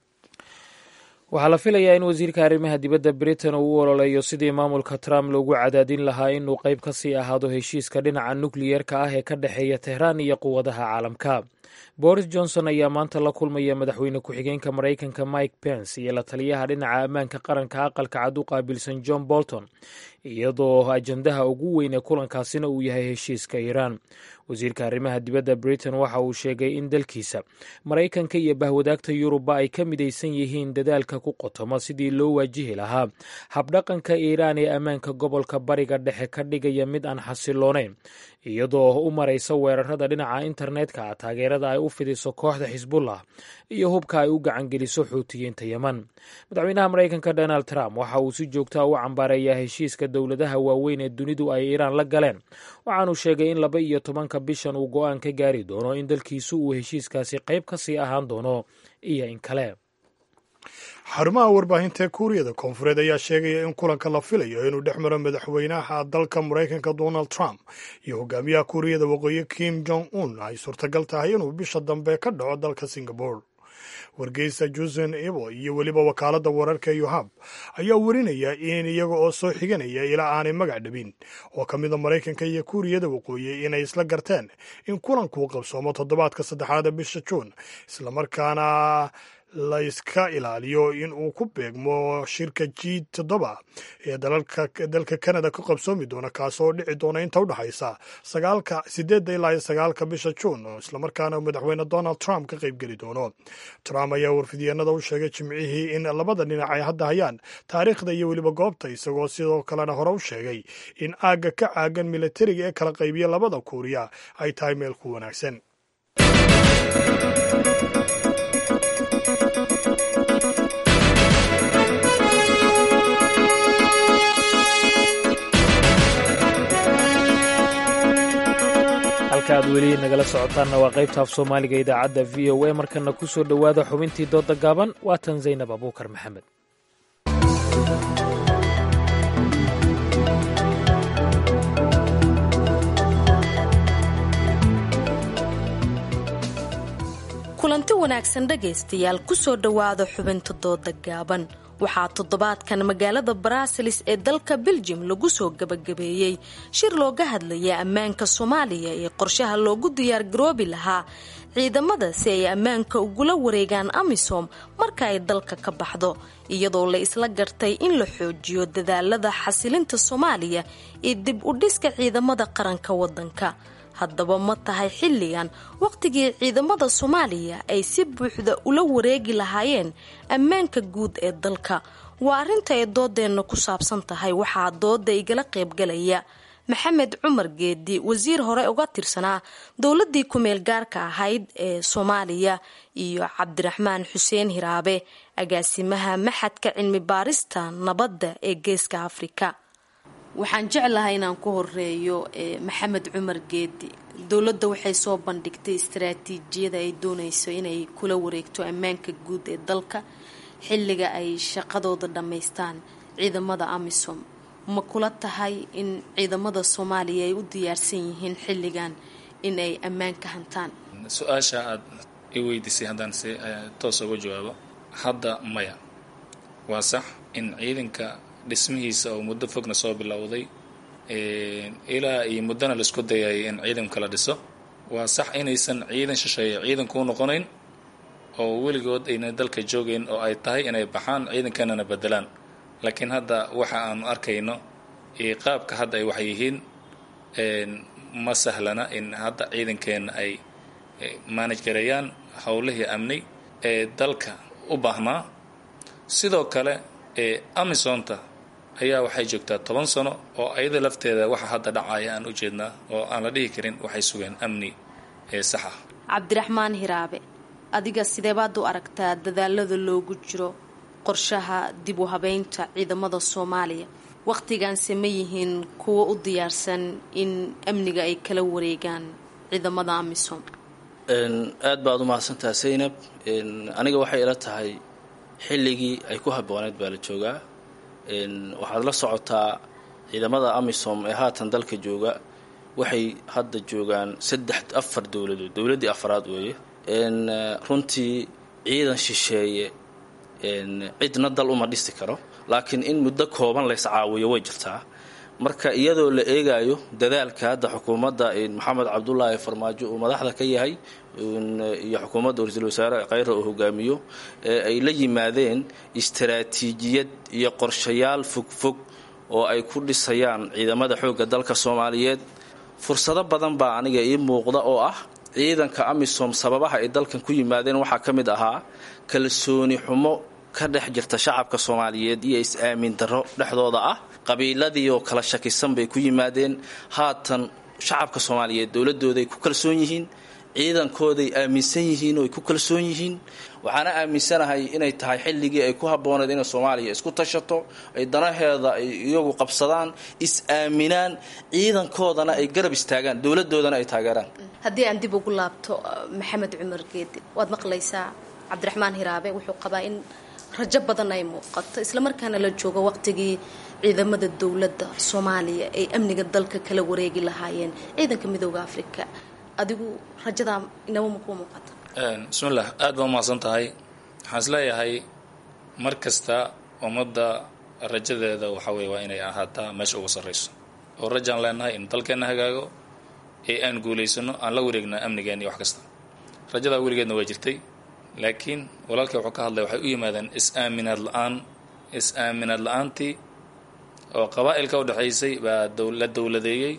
waxaa la filayaa in wasiirka arrimaha dibadda britain uu u ololeeyo sidii maamulka trump loogu cadaadin lahaa inuu qayb ka sii ahaado heshiiska dhinaca nukliyerka ah ee ka dhexeeya tehraan iyo quwadaha caalamka. boris johnson ayaa maanta la kulmaya madaxweyne ku-xigeenka maraykanka mike pence iyo la taliyaha dhinaca ammaanka qaranka aqalka cad u qaabilsan john bolton, iyadoo ajandaha ugu weyn ee kulankaasina uu yahay heshiiska iiraan. wasiirka arrimaha dibadda britain waxa uu sheegay in dalkiisa maraykanka iyo bahwadaagta yurubba ay ka midaysan yihiin dadaalka ku qotoma sidii loo waajihi lahaa habdhaqanka iiraan ee ammaanka gobolka bariga dhexe ka dhigaya mid aan xasiloonayn, iyadoo u maraysa weerarada dhinaca internetka ah, taageerada ay u fidiso kooxda xisbullah iyo hubka ay u gacangeliso xuutiyiinta yeman. madaxweynaha maraykanka donald trump waxa uu si joogtaa u cambaareeyaa heshiiska dowladaha waaweyn ee dunidu ay iiraan la galeen, waxaanuu sheegay in laba iyo tobanka bishan uu go-aan ka gaari doono in dalkiisu uu heshiiskaasi qayb ka sii ahaan doono iyo in kale. xarumaha warbaahinta kuuriyada koonfureed ayaa sheegaya in kulanka la filayo inuu dhex maro madaxweynaha dalka maraykanka donald trump iyo hogaamiyaha kuuriyada waqooyi kim jong un ay suurtagal tahay inuu bisha dambe ka dhaco dalka singapore. wargeysa jusen ebo iyo weliba wakaaladda wararka yohab ayaa warinaya in iyaga oo soo xiganaya ilaa aanay magac dhabin oo ka mida maraykanka iyo kuuriyada waqooyi inay isla garteen in kulankuu qabsoomo toddobaadka saddexaad bisha juun, islamarkaana la iska ilaaliyo in uu ku beegmo shirka g toddoba ee dalka canada ka qabsoomi doona kaasoo dhici doona inta u dhexaysa sagaalka sideedda ilaa iyo sagaalka bisha juun, islamarkaana madaxweyne donald trump ka qayb geli doono. trump ayaa warfidyeennada u sheegay jimcihii in labada dhinac ay hadda hayaan taariikhda iyo weliba goobta, isagoo sidoo kalena hore u sheegay in aagga ka caagan militariga ee kala qaybiya labada kuuriya ay tahay meel ku wanaagsan. halka aad weli nagala socotaanna waa qaybta af soomaaliga idaacadda v o a. markana ku soo dhowaada xubintii dooda gaaban, waa tan zaynab abuukar maxamed. kulanti wanaagsan dhegaystayaal, ku soo dhowaada xubinta dooda gaaban. waxaa toddobaadkan magaalada Brussels ee dalka Belgium lagu soo gabagabeeyey shir looga hadlaya ammaanka Soomaaliya iyo qorshaha loogu diyaar garoobi lahaa ciidamada si ay ammaanka ugula wareegaan AMISOM marka ay dalka ka baxdo, iyadoo la isla gartay in la xoojiyo dadaalada xasilinta Soomaaliya iyo dib u dhiska ciidamada qaranka wadanka. haddaba ma tahay xilligan waqtigii ciidamada Soomaaliya ay si buuxda ula wareegi lahaayeen ammaanka guud ee dalka? waa arrinta ay doodeenna ku saabsan tahay. waxaa dooda igala qaybgalaya maxamed cumar geedi, wasiir hore uga tirsanaa dowladii ku-meel gaarka ahayd ee Soomaaliya, iyo cabdiraxmaan xuseen hiraabe, agaasimaha maxadka cilmi baarista nabadda ee geeska Afrika. waxaan jeclahay inaan ku horeeyo maxamed cumar geedi. dowladda waxay soo bandhigtay istaraatiijiyada ay doonayso inay kula wareegto ammaanka guud ee dalka xilliga ay shaqadooda dhammaystaan ciidamada AMISOM. ma kula tahay in ciidamada Soomaaliya ay u diyaarsan yihiin xilligan in ay ammaanka hantaan? su-aasha aad i weydiisay haddaan si toos uga jawaabo, hadda maya. waa sax in ciidanka dhismihiisa oo muddo fogna soo bilowday ilaa iyo muddana laisku dayay in ciidanka la dhiso. waa sax inaysan ciidan shisheeye ciidanku u noqonayn oo weligood ayna dalka joogayn oo ay tahay inay baxaan ciidankanana bedelaan. laakiin hadda waxa aanu arkayno iyo qaabka hadda ay waxay yihiin ma sahlana in hadda ciidankeena ay manage gareeyaan howlihii amni ee dalka u baahnaa. sidoo kale AMISOMta ayaa waxay joogtaa toban sano oo ayada lafteeda waxa hadda dhacaya aan u jeednaa oo aan la dhihi karin waxay sugeen amni ee sax ah. cabdiraxmaan hiraabe, adiga sidee baad u aragtaa dadaalada loogu jiro qorshaha dib u habeynta ciidamada Soomaaliya? waqtigaanse ma yihiin kuwa u diyaarsan in amniga ay kala wareegaan ciidamada AMISOM? aad baad u mahadsantahay Zainab. aniga waxay ila tahay xilligii ay ku habbooneed baa la joogaa. waxaad la socotaa ciidamada AMISOM ee haatan dalka jooga waxay hadda joogaan saddex afar dowladood, dowladdii afraad weeye. runtii ciidan shisheeye cidna dal uma dhisi karo, laakiin in muddo kooban lays caawiyo way jirtaa. marka iyadoo la eegayo dadaalka hadda xukuumadda maxamed cabdullaahi farmaajo uu madaxda ka yahay iyo xukuumadda ra-iisul wasaare khayre uu hogaamiyo ee ay la yimaadeen istaraatiijiyad iyo qorshayaal fogfog oo ay ku dhisayaan ciidamada xoogga dalka Soomaaliyeed. fursado badan baa aniga ii muuqda oo ah ciidanka AMISOM sababaha ay dalkan ku yimaadeen waxaa ka mid ahaa kalsooni xumo ka dhex jirta shacabka Soomaaliyeed iyo is-aamin darro dhexdooda ah. qabiiladii oo kala shakisan bay ku yimaadeen. haatan shacabka Soomaaliyeed dowladooda ay ku kalsoon yihiin, ciidankooda ay aaminsan yihiin oo ay ku kalsoon yihiin. waxaana aaminsanahay inay tahay xilligii ay ku habbooneed in Soomaaliya isku tashato, ay danaheeda ay iyagu qabsadaan, is-aaminaan, ciidankoodana ay garab istaagaan, dowladoodana ay taageeraan. haddii aan dib ugu laabto Maxamed Cumar Geedi, waad maqlaysaa cabdiraxmaan hiraabe wuxuu qabaa in rajo badan ay muuqato isla markaana la joogo waqtigii ciidamada dowladda Soomaaliya ay amniga dalka kala wareegi lahaayeen ciidanka midowga Afrika. adigu rajada inaba ma ku muuqato? bismillah, aad baa mahadsan tahay. waxaan isleeyahay mar kasta ummadda rajadeeda waxa weeye waa inay ahaataa meesha ugu sarrayso oo rajaan leenahay in dalkeenna hagaago ee aan guulaysano, aan la wareegna amnigeena iyo wax kasta. rajadaa weligeedna waa jirtay, laakiin walaalkay wuxuu ka hadlay waxay u yimaadeen is-aaminaad la-aan. is-aaminaad la-aantii oo qabaa'ilka u dhexaysay baa la dowladeeyey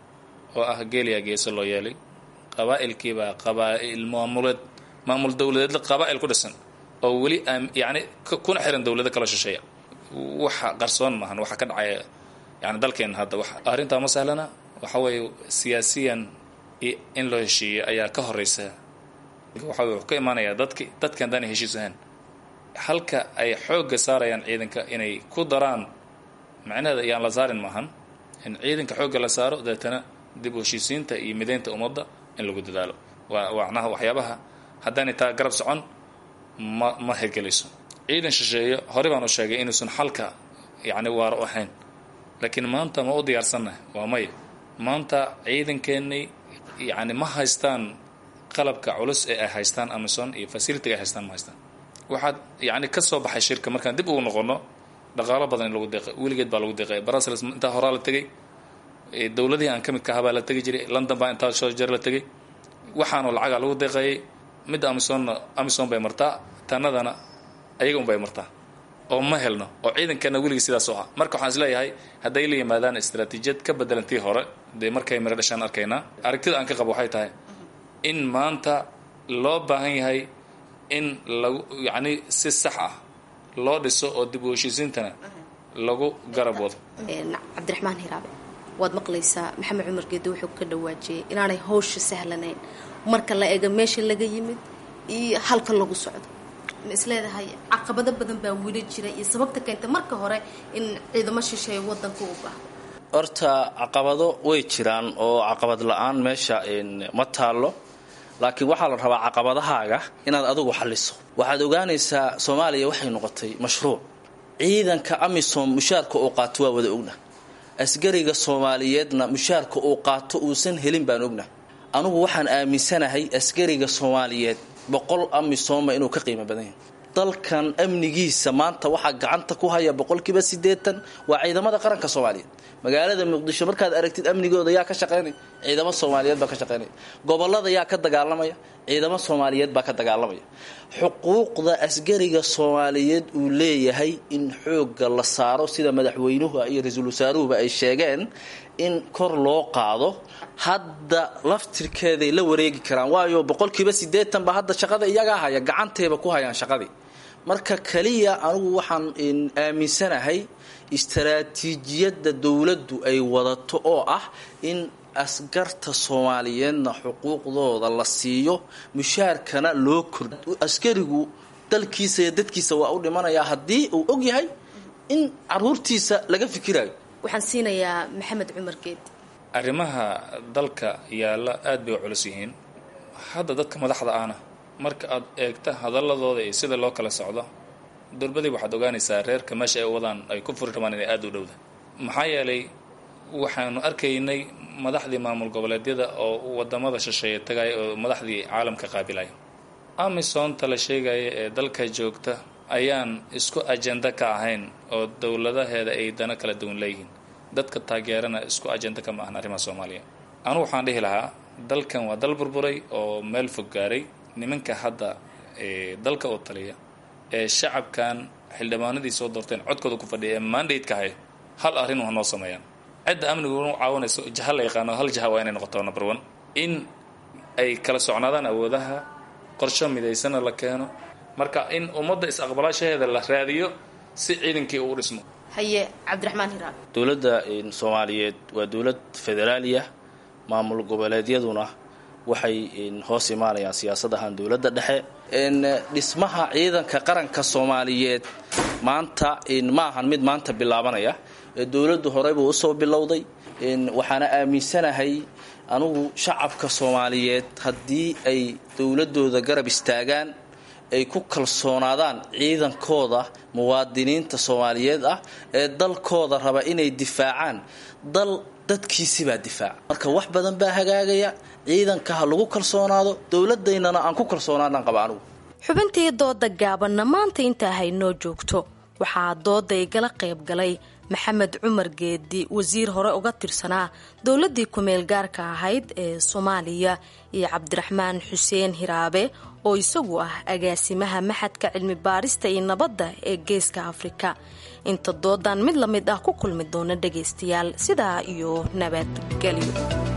oo ah geeliya geeso loo yeelay. qabaa'ilkii baa qabaa'il maamuleed maamul dowladeed qabaa'il ku dhisan oo weli yacni kuna xiran dowlado kala shisheeya. waxa qarsoon maahan waxa ka dhacaya yani dalkeena hadda. wax arrintaa ma sahlana. waxa weeye siyaasiyan in loo heshiiyey ayaa ka horeysa. waxa wuxuu ka imaanayaa dadki dadkan daan heshiis ahaan halka ay xoogga saarayaan ciidanka inay ku daraan. macnaheeda ayaan la saarin maahan in ciidanka xoogga la saaro deetana dib u heshiisiinta iyo mideynta ummadda in lagu dadaalo. waa wacnaha waxyaabaha haddaanay taa garab socon ma ma hirgelayso. ciidan shisheeye hore baan u sheegay inuusan xalka yacni waara u ahayn, laakiin maanta ma u diyaarsannahay? waa maya. maanta ciidankeennii yacni ma haystaan qalabka culus ee ay haystaan AMISOM iyo facility ay haystaan ma haystaan. waxaad yacni ka soo baxay shirka markaan dib ugu noqono dhaqaalo badan in lagu deeqay, weligeed baa lagu deeqay. Brussels intaa horaa la tegey, dowladihii aan ka midka ahaa baa la tegi jiray, London baa intaa soo jeer la tegey. waxaanoo lacagaa lagu deeqayay. midda AMISOMna AMISOM bay martaa, tanadana ayaga un bay martaa oo ma helno. oo ciidankana weligii sidaas oo ah. marka waxaan isleeyahay hadday la yimaadaan istaraatiijiyad ka bedelantii hore dee markay miro dhashaan arkaynaa. aragtida aan ka qabo waxay tahay in maanta loo baahan yahay in lagu yacni si sax ah loo dhiso oo dib u heshiisiintana lagu garab wado. cabdiraxmaan hiraabe, waad maqlaysaa Maxamed Cumar Geedi wuxuu ka dhawaajiyey inaanay hawsha sahlanayn marka la eego meesha laga yimid iyo halka lagu socdo. ma isleedahay caqabado badan baa weli jira iyo sababta keenta marka hore in ciidamo shisheeye wadanka u baahdo? horta caqabado way jiraan oo caqabad la-aan meesha ma taallo, laakiin waxaa la rabaa caqabadahaaga inaad adigu xalliso. waxaad ogaanaysaa Soomaaliya waxay noqotay mashruuc. ciidanka AMISOM mushaarka uu qaato waa wada ogna, asgariga Soomaaliyeedna mushaarka uu qaato uusan helin baan ogna. anugu waxaan aaminsanahay asgariga Soomaaliyeed boqol AMISOM inuu ka qiimo badan yahay. dalkan amnigiisa maanta waxaa gacanta ku haya boqolkiiba siddeetan waa ciidamada qaranka Soomaaliyeed. magaalada Muqdisho markaad aragtid amnigooda yaa ka shaqeynaya, ciidamo Soomaaliyeed baa ka shaqeynaya. gobolada yaa ka dagaalamaya, ciidamo Soomaaliyeed baa ka dagaalamaya. xuquuqda asgariga Soomaaliyeed uu leeyahay in xoogga la saaro sida madaxweynuhu iyo ra-iisul wasaaruhuba ay sheegeen in kor loo qaado. hadda laftirkeeday la wareegi karaan waayo boqolkiiba siddeetan ba hadda shaqada iyaga haya, gacanteeba ku hayaan shaqadii. marka kaliya anigu waxaan aaminsanahay istaraatiijiyadda dowladdu ay wadato oo ah in askarta soomaaliyeedna xuquuqdooda la siiyo mushaarkana loo kordhiyo. askarigu dalkiisa iyo dadkiisa waa u dhimanayaa haddii uu og yahay in caruurtiisa laga fikirayo. waxaan siinayaa maxamed cumar geed. arrimaha dalka yaalla aad bay u culus yihiin. hadda dadka madaxda ahna marka aad eegta hadaladooda iyo sida loo kala socdo durbadii waxaad ogaanaysaa reerka meesha ay wadaan ay ku furi rabaan inay aad u dhowda. maxaa yeelay waxaanu arkaynay madaxdii maamul goboleedyada oo wadamada shisheeye tagaya oo madaxdii caalamka qaabilaya. amisoonta la sheegaya ee dalka joogta ayaan isku ajenda ka ahayn oo dowladaheeda ay dana kala duwan leeyihiin. dadka taageerana isku ajenda ka ma ahan arrimaha soomaaliya. anugu waxaan dhihi lahaa dalkan waa dal burburay oo meel fog gaaray. nimanka hadda ee dalka oo taliya ee shacabkan xildhibaanadii soo doorteen codkooda ku fadhiya ee mandate-ka haya hal arrin waa noo sameeyaan. cidda amnigu u caawinayso jaha la yaqaano hal jaha waa inay noqoto number one in ay kala socnaadaan awoodaha qorsho midaysana la keeno marka in ummadda is-aqbalaashaheeda la raadiyo si ciidankii uu dhismo. haye cabdiraxmaan hiraab. dowladda soomaaliyeed waa dowlad federaaliya. maamul goboleedyaduna waxay hoos imaanayaan siyaasadahan dowladda dhexe. dhismaha ciidanka qaranka soomaaliyeed maanta ma ahan mid maanta bilaabanaya. dowladdu horey buu usoo bilowday. waxaana aaminsanahay anugu shacabka soomaaliyeed haddii ay dowladooda garab istaagaan ay ku kalsoonaadaan ciidankooda muwaadiniinta soomaaliyeed ah ee dalkooda raba inay difaacaan dal dadkiisibaa difaaca. marka wax badan baa hagaagaya. ciidanka ha lagu kalsoonaado dowladaynana aan ku kalsoonaadaan qaba anugu. xubintii dooda gaabanna maanta intaa haynoo joogto waxaa dooda igala qayb galay maxamed cumar geedi wasiir hore uga tirsanaa dowladii kumeel gaarka ahayd ee soomaaliya iyo cabdiraxmaan xuseen hiraabe oo isagu ah agaasimaha maxadka cilmi baarista iyo nabadda ee geeska afrika. inta doodan mid la mid ah ku kulmi doona dhagaystayaal sidaa iyo nabadgelyo.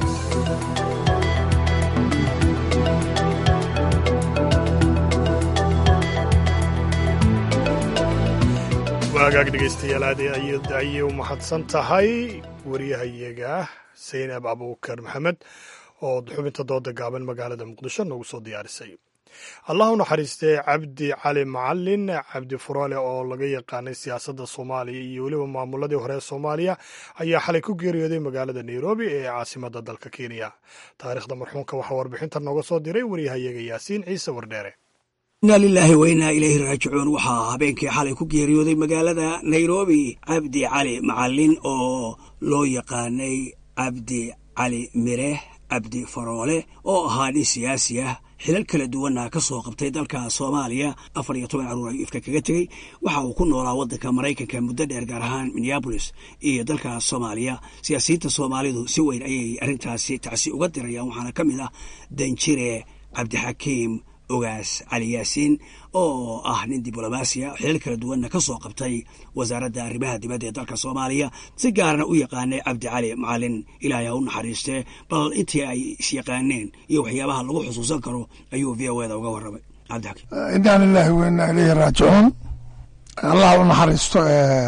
waagaag dhegaystayaal aad ayay u mahadsan tahay wariyahayaga saynab abuukar maxamed oo xubinta dooda gaaban magaalada muqdisho noogu soo diyaarisay. allah u naxariistay cabdi cali macalin cabdi furaale oo laga yaqaanay siyaasadda soomaaliya iyo weliba maamuladii hore ee soomaaliya ayaa xalay ku geeriyooday magaalada nairobi ee caasimadda dalka kenya. taariikhda marxuumka waxaa warbixinta nooga soo diray wariyahayaga yaasiin ciise wardheere. inaa lilaahi wa inaa ilayhi raajicuun. waxaa habeenkii xalay ku geeriyooday magaalada nairobi cabdi cali macalin oo loo yaqaanay cabdi cali mireh cabdi faroole oo ahaa nin siyaasi ah xilal kala duwanna ka soo qabtay dalka soomaaliya. afar iyo toban caruur ayuu ifka kaga tegey. waxa uu ku noolaa waddanka maraykanka muddo dheer gaar ahaan minneabolis iyo dalka soomaaliya. siyaasiyiinta soomaalidu si weyn ayay arrintaasi tacsi uga dirayaan. waxaana ka mid ah danjire cabdixakiim ogaas cali yaasiin oo ah nin diblomaasiya xilal kala duwanna ka soo qabtay wasaaradda arrimaha dibadda ee dalka soomaaliya si gaarana u yaqaanay cabdi cali macalin ilaahay ha u naxariistee. bal intii ay isyaqaaneen iyo waxyaabaha lagu xusuusan karo ayuu v o eda uga warramay cabdixakiim. inaa lilaahi wa inaa ilayhi raajicuun. allah u naxariisto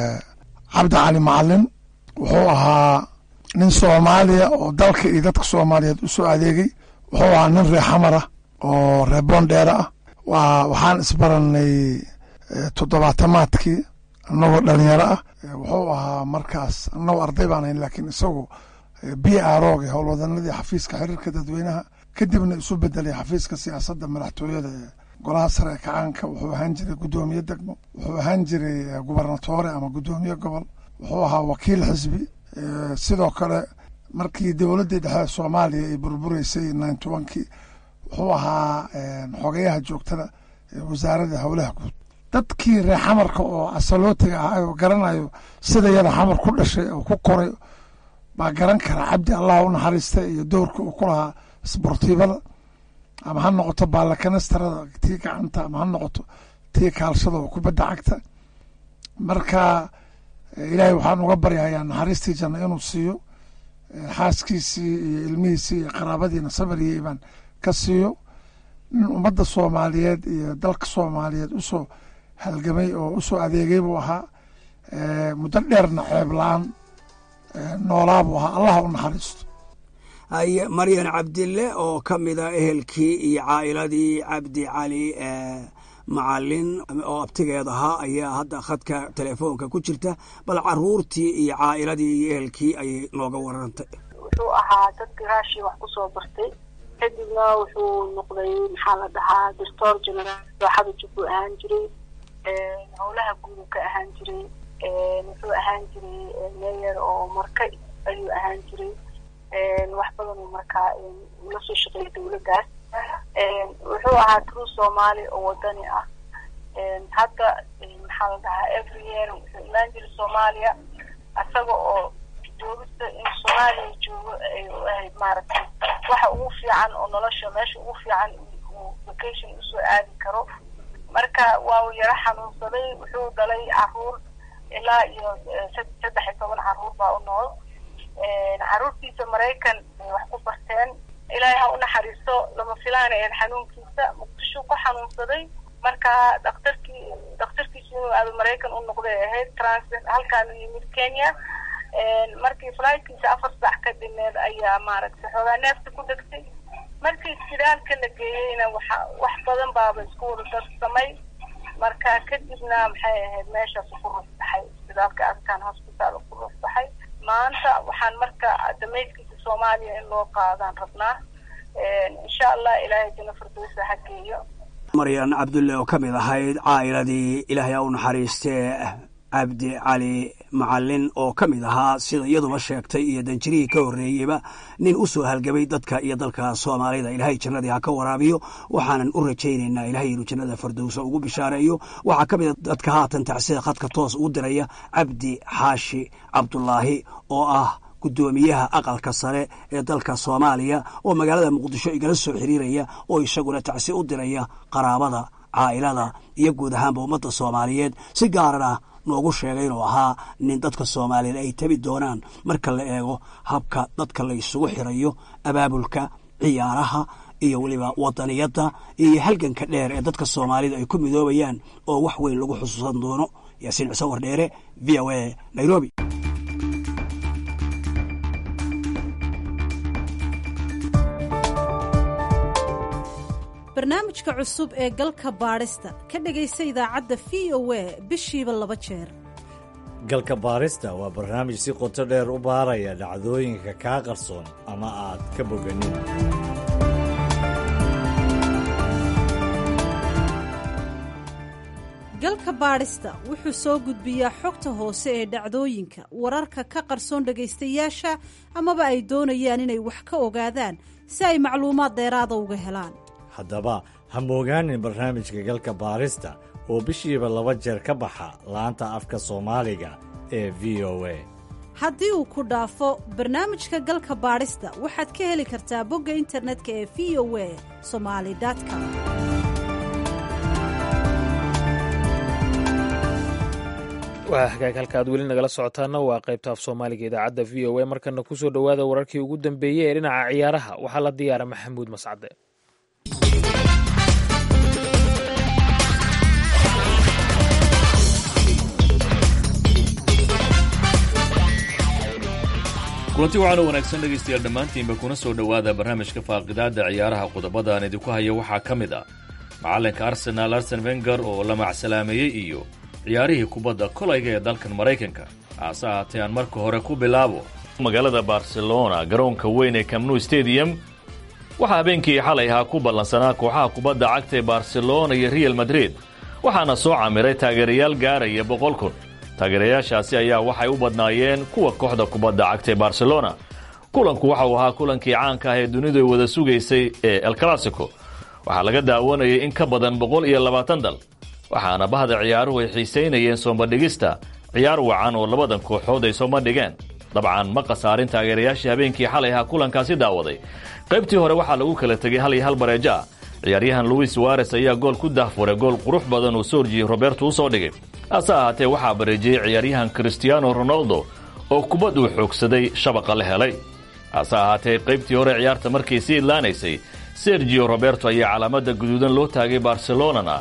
cabdi cali macalin wuxuu ahaa nin soomaaliya oo dalka iyo dadka soomaaliyeed u soo adeegay. wuxuu ahaa nin reer xamara oo reer boondheera ah. waa waxaan isbaranay toddobaatamaadkii annagoo dhalinyaro ah. wuxuu ahaa markaas annagoo arday baan hayn laakiin isagu b r og howlwadanadii xafiiska xiriirka dadweynaha kadibna isu bedelay xafiiska siyaasadda madaxtooyada ee golaha sare ee kacaanka. wuxuu ahaan jiray guddoomiye degmo. wuxuu ahaan jiray gubernatoore ama guddoomiye gobol. wuxuu ahaa wakiil xisbi. sidoo kale markii dowladdii dhexe soomaaliya ay burbureysay ninety onkii wuxuu ahaa xogayaha joogtada wasaaradda howlaha guud. dadkii reer xamarka oo asalootiga ah oo garanayo sida yada xamar ku dhashay oo ku koray baa garan kara cabdi allah u naxariista iyo doorka uu ku lahaa isbortiibada ama ha noqoto baalakanastarada tii gacanta ama ha noqoto tii kaalshada oo kubadda cagta. marka ilaahay waxaan uga baryahayaa naxariistii janno inuu siiyo xaaskiisii iyo ilmihiisii iyo qaraabadiina sabar iyo imaan ka siiyo. nin ummadda soomaaliyeed iyo dalka soomaaliyeed usoo halgamay oo u soo adeegay buu ahaa muddo dheerna ceeb la-aan noolaa buu ahaa allah u naxariisto haye maryan cabdille oo ka mid a ehelkii iyo caa'iladii cabdi cali macalin oo abtigeed ahaa ayaa hadda khadka telefoonka ku jirta bal caruurtii iyo caa'iladii iyo ehelkii ayay nooga warantay wuxuu ahaa dadkii raashii wax ku soo bartay kadibna wuxuu noqday maxaa la dhahaa doctor general saaxada jubbu ahaan jiray howlaha guud ka ahaan jiray wuxuu ahaan jiray mayor oo marka ayuu ahaan jiray wax badan uu markaa la soo shaqeeyay dowladdaas wuxuu ahaa true Somali oo wadani ah hadda maxaa la dhahaa every year wuxuu imaan jiray Soomaaliya asaga oo joogista in Soomaaliya joogo ay ahayd maaragtay waxa ugu fiican oo nolosha meesha ugu fiican uu vacation u soo aadi karo marka waa uu yara xanuunsaday wuxuu dhalay caruur ilaa iyo saddex iyo toban caruur baa u nool caruurtiisa Maraykan wax ku barteen ilaahay ha u naxariisto lama filaanayn xanuunkiisa muqdisho ku xanuunsaday marka dhakhtarkii dhakhtarkiisa inuu aado Maraykan u noqday ahayd transfer halkaan yimid Kenya markii flightkiisa afar saac ka dhimeed ayaa maaragtay xoogaa neefta ku dhegtay markii isbitaalka la geeyeyna waxa wax badan baaba isku wada darsamay marka kadibna maxay ahayd meeshaas ku ruuxay isbitaalka African Hospital ku ruuxay maanta waxaan marka dameydkiisa Soomaaliya in loo qaadaan rabnaa insha Allah ilaahay jina firdawsa hageeyo maryan cabdulle oo ka mid ahayd caa'iladii ilaahay u naxariistee cabdi cali macalin oo ka mid ahaa sida iyaduba sheegtay iyo danjirihii ka horreeyeyba nin u soo halgamay dadka iyo dalka Soomaalida ilaahay jannadii ha ka waraabiyo waxaanan u rajaynaynaa ilaahay inuu jannada firdawsa ugu bishaareeyo waxaa ka mid a dadka haatan tacsida khadka toos ugu diraya cabdi xaashi cabdulaahi oo ah gudoomiyaha aqalka sare ee dalka Soomaaliya oo magaalada Muqdisho igala soo xiriiraya oo isaguna tacsi u diraya qaraabada caa'ilada iyo guud ahaanba ummadda Soomaaliyeed si gaar ah noogu sheegay inuu ahaa nin dadka Soomaaliyeed ay tabi doonaan marka la eego habka dadka la isugu xirayo abaabulka ciyaaraha iyo waliba wadaniyada iyo halganka dheer ee dadka Soomaalida ay ku midoobayaan oo wax weyn lagu xusuusan doono Yaasiin Ciise Wardheere V O A Nairobi. barnaamijka cusub ee galka baadhista ka dhegaysa idaacadda V O A bishiiba laba jeer galka baadhista waa barnaamij si qoto dheer u baaraya dhacdooyinka kaa qarsoon ama aad ka boganin galka baadhista wuxuu soo gudbiyaa xogta hoose ee dhacdooyinka wararka ka qarsoon dhegaystayaasha amaba ay doonayaan inay wax ka ogaadaan si ay macluumaad dheeraada uga helaan haddaba ha moogaanin barnaamijka galka baarista oo bishiiba laba jeer ka baxa laanta afka Soomaaliga ee V O A haddii uu ku dhaafo barnaamijka galka baadhista waxaad ka heli kartaa bogga internetka ee V O A somali dot com waa hagaag halka aad weli nagala socotaana waa qaybta af Soomaaliga idaacadda V O A markana ku soo dhowaada wararkii ugu dambeeyey ee dhinaca ciyaaraha waxaa la diyaara Maxamuud Mascade kulanti waxaana wanaagsan dhegaystayaal dhammaantiinba kuna soo dhowaada barnaamijka faaqidaadda ciyaaraha qodobada aan idinku haya waxaa ka mid ah macallinka arsenaal arsen wenger oo la macsalaameeyey iyo ciyaarihii kubadda kolayga ee dalkan maraykanka haase ahaatee aan marka hore ku bilaabo magaalada barcelona garoonka weyn ee camp nou stadium waxaa habeenkii xalay ahaa ku ballansanaa kooxaha kubadda cagta ee barcelona iyo real madrid waxaana soo camiray taageerayaal gaaraya boqol kun taageerayaashaasi ayaa waxay u badnaayeen kuwa kooxda kubadda cagta ee barcelona kulanku waxa uu ahaa kulankii caanka ah ee dunidu ay wada sugaysay ee el clasico waxaa laga daawanayay in ka badan boqol iyo labaatan dal waxaana bahda ciyaaruhu ay xiisaynayeen soomandhigista ciyaar wacan oo labadan kooxood ay soo bandhigeen dabcan ma khasaarin taageerayaashii habeenkii xalay ahaa kulankaasi daawaday qaybtii hore waxaa lagu kala tegey hal iyo hal bareejo ah ciyaaryahan luis suares ayaa gool ku dahfuray gool qurux badan oo sorgi roberto u soo dhigay hase ahaatee waxaa bareejiyey ciyaaryahan cristiano ronaldo oo kubad uu xoogsaday shabaqa la helay hase ahaatee qaybtii hore ciyaarta markay sii idlaanaysay sergio roberto ayaa calaamadda guduudan loo taagay barcelonana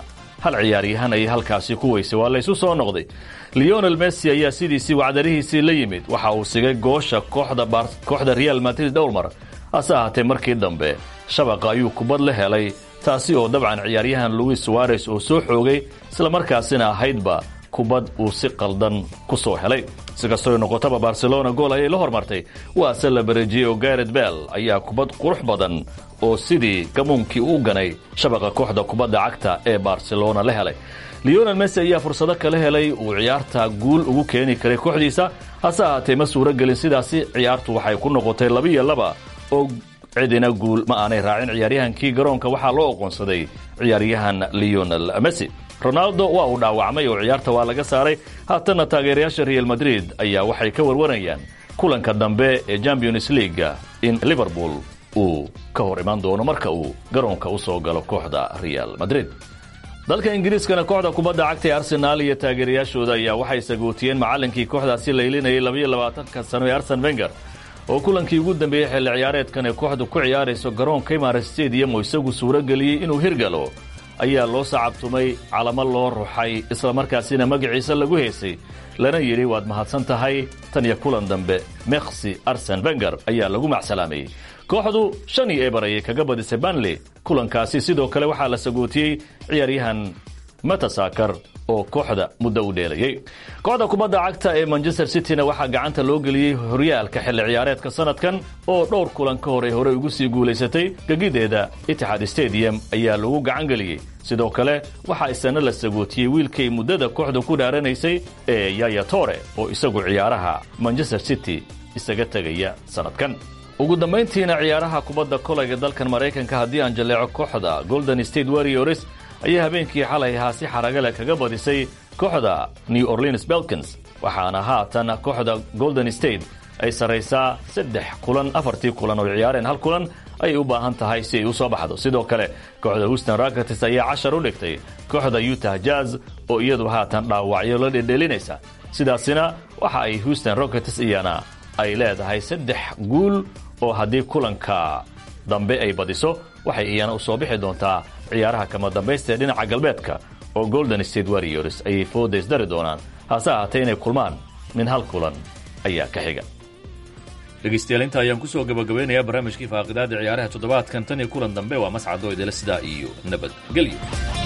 hal ciyaaryahan ayay halkaasi ku weysay waa laysu soo noqday leonel messi ayaa sidiisii wacdarihiisii la yimid waxa uu sigay goosha kooxda real madrid dhowr mar hase ahaatee markii dambe shabaqa ayuu kubad la helay taasi oo dabcan ciyaaryahan luis suares oo soo xoogay islamarkaasina ahaydba kubad uu si qaldan ku soo helay si kastoo noqotaba barcelona gool ayay la hormartay waase la bareejiyey oo garet bell ayaa kubad qurux badan oo sidii gamuunkii u ganay shabaqa kooxda kubadda cagta ee barcelona la helay leonel messi ayaa fursado kala helay uu ciyaarta guul ugu keeni karay kooxdiisa hase ahaatee ma suuro gelin sidaasi ciyaartu waxay ku noqotay labiyo laba oo cidina guul ma aanay raacin ciyaaryahankii garoonka waxaa loo oqoonsaday ciyaaryahan leonel messi ronaldo waa uu dhaawacmay oo ciyaarta waa laga saaray haatanna taageerayaasha real madrid ayaa waxay ka warwarayaan kulanka dambe ee champions league in liverpool uu ka hor imaan doono marka uu garoonka u soo galo kooxda real madrid dalka ingiriiskana kooxda kubadda cagta ee arsenaal iyo taageerayaashooda ayaa waxay sagootiyeen macallinkii kooxdaasi laylinayay labayo labaatanka sano ee arsen wenger oo kulankii ugu dambeeyey xilli ciyaareedkan ee kooxdu ku ciyaarayso garoonka Emirates Stadium oo isagu suuro geliyey inuu hirgalo ayaa loo sacabtumay calamo loo ruxay isla markaasina magaciisa lagu heesay lana yidhi waad mahadsan tahay tan iyo kulan dambe Merci Arsene Wenger ayaa lagu macsalaamay kooxdu shan iyo eber ayay kaga badisay Burnley kulankaasi sidoo kale waxaa la sagootiyey ciyaaryahan Mertesacker oo kooxda muddo u dheelayay kooxda kubadda cagta ee Manchester City-na waxaa gacanta loo geliyey horyaalka xilli ciyaareedka sanadkan oo dhowr kulan ka hore hore ugu sii guulaysatay gagideeda Etihad Stadium ayaa lagu gacan geliyey sidoo kale waxaa isna la sagootiyey wiilkay muddada kooxda ku dhaaranaysay ee Yaya Toure oo isagu ciyaaraha Manchester City isaga tagaya sanadkan ugu dambeyntiina ciyaaraha kubadda kolayga dalkan Mareykanka haddii aan jaleeco kooxda Golden State Warriors ayaa habeenkii xalay ahaa si xaragale kaga badisay kooxda New Orleans Pelicans waxaana haatan kooxda Golden State ay sareysaa saddex kulan afartii kulan oo ciyaareen hal kulan ay u baahan tahay si ay u soo baxdo sidoo kale kooxda Houston Rockets ayaa cashar u dhigtay kooxda Utah Jazz oo iyadu haatan dhaawacyo la dhedhelinaysa sidaasina waxa ay Houston Rockets iyana ay leedahay saddex guul oo haddii kulanka dambe ay badiso waxay iyana u soo bixi doontaa ciyaaraha kama dambaysta ee dhinaca galbeedka oo Golden State Warriors ay foodays dari doonaan hase ahaatee inay kulmaan min hal kulan ayaa ka xiga dhegeystayaal inta ayaan ku soo gabagabeynayaa barnaamijkii faaqidaada ciyaaraha toddobaadkan tan iyo kulan dambe waa mascado idila sidaa iyo nabadgelyo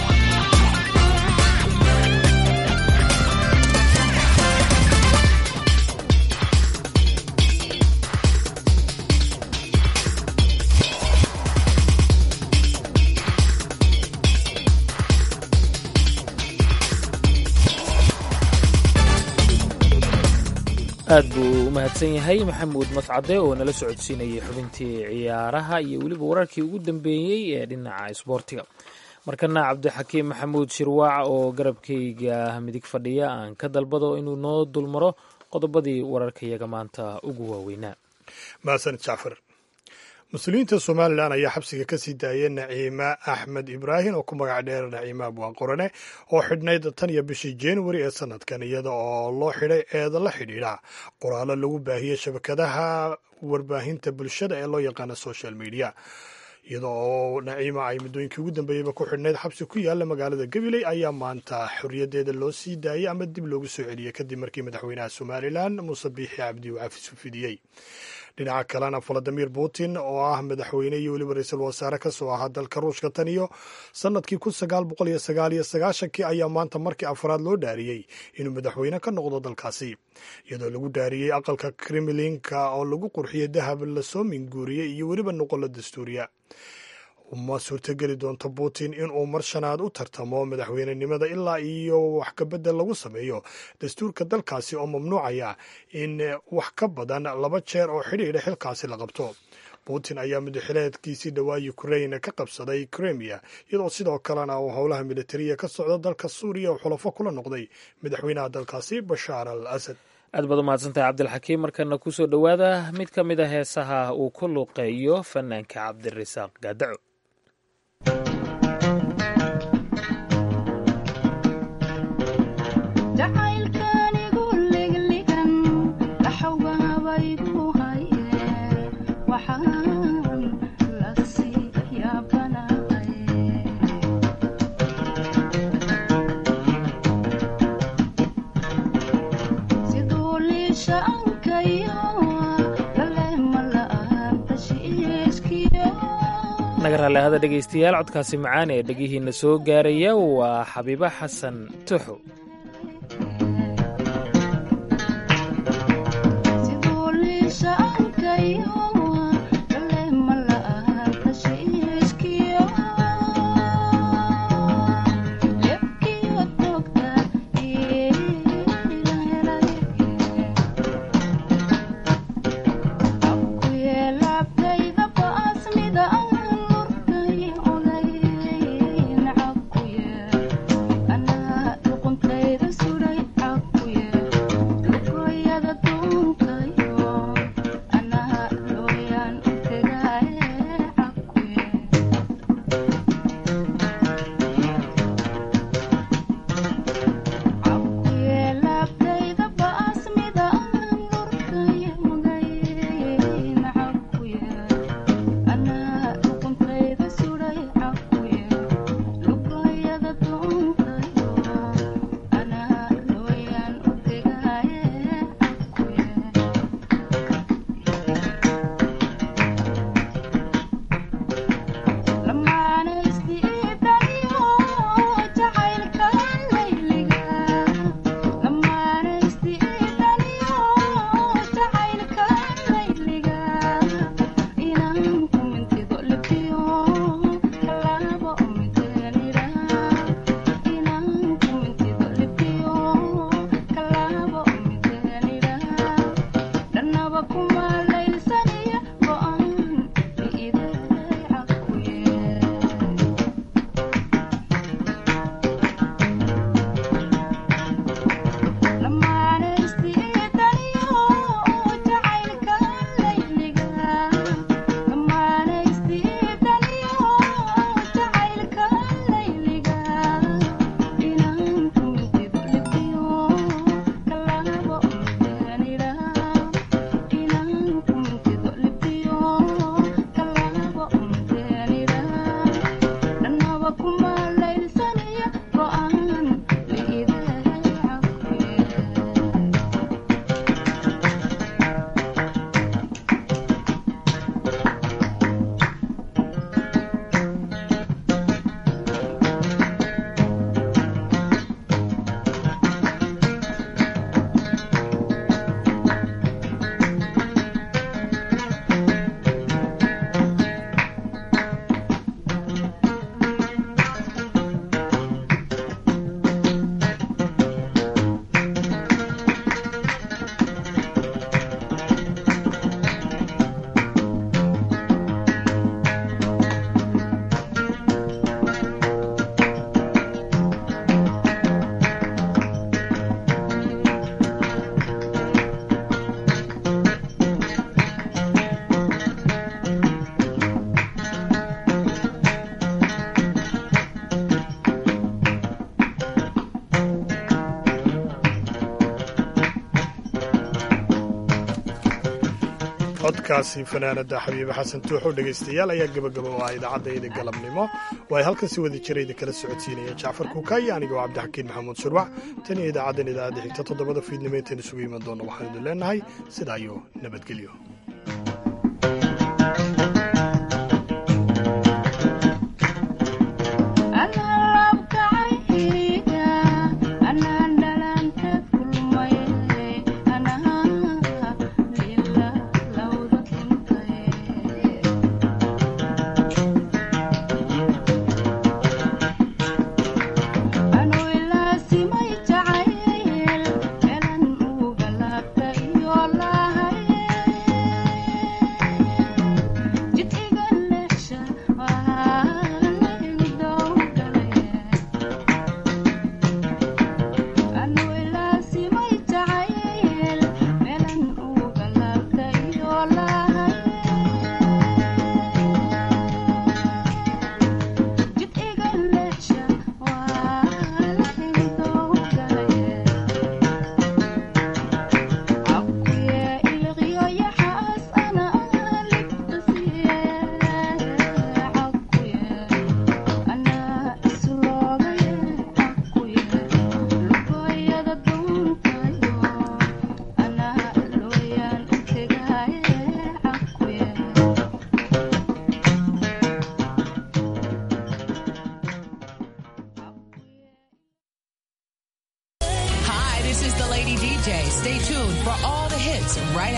aad buu u mahadsan yahay maxamuud mascade oo nala socodsiinayay xubintii ciyaaraha iyo weliba wararkii ugu dambeeyey ee dhinaca isboortiga markana cabdixakiim maxamuud shirwaac oo garabkayga midig fadhiya aan ka dalbado inuu noo dulmaro qodobadii wararkayaga maanta ugu waaweynaa mahadsan jacfar mas-uuliyiinta somalilan ayaa xabsiga ka sii daayay naciima axmed ibraahim oo ku magac dheer naciima abwaanqorane oo xidhnayd tan iyo bishii januari ee sanadkan iyada oo loo xidhay eeda la xidhiidha qoraallo lagu baahiyey shabakadaha warbaahinta bulshada ee loo yaqaana social media iyada oo naciima ay muddooyinkii ugu dambeeyeyba ku xidhnayd xabsi ku yaalla magaalada gabiley ayaa maanta xorriyaddeeda loo sii daayey ama dib loogu soo celiyey kadib markii madaxweynaha somalilan muuse biixi cabdi uu cafis u fidiyey dhinaca kalena valadimir putin oo ah madaxweyne iyo weliba ra-iisul wasaare ka soo ahaa dalka ruushka tan iyo sanadkii kun sagaal boqol iyo sagaal iyo sagaashankii ayaa maanta markii afraad loo dhaariyey inuu madaxweyne ka noqdo dalkaasi iyadoo lagu dhaariyey aqalka kremlinka oo lagu qurxiyey dahab lasoo minguuriyey iyo weliba noqolo dastuuriya uma suurtogeli doonto putin inuu mar shanaad u tartamo madaxweynenimada ilaa iyo wax kabedel lagu sameeyo dastuurka dalkaasi oo mamnuucaya in wax ka badan laba jeer oo xidhiidha xilkaasi la qabto putin ayaa madaxileedkiisii dhowaa ukraine ka qabsaday kremia iyadoo sidoo kalena uu howlaha militariya ka socda dalka suuriya oo xulafo kula noqday madaxweynaha dalkaasi bashaar al asad aad baad u mahadsantahay cabdilxakiim markana kusoo dhowaada mid ka mid a heesaha uu ku luuqeeyo fanaanka cabdirasaaq gaadaco Waxaan la sii yaabanahay naga raallihada dhegaystayaal codkaasi macaan ee dhegihiinna soo gaaraya waa xabiibo xasan tuxo. codkaasi fanaanada xabiibe xasan tuuxo dhegaystayaal ayaa gabagaba u ah idaacaddaeeda galabnimo oo ay halkan si wada jirayda kala socodsiinaya jacfar kuukaay anigoo cabdixakiin maxamuud shurwac tan iyo idaacaddan idaacadda xigta toddobada fiidnimo intayn isugu iman doonna waxaanu idin leenahay sidaa iyo nabadgelyo.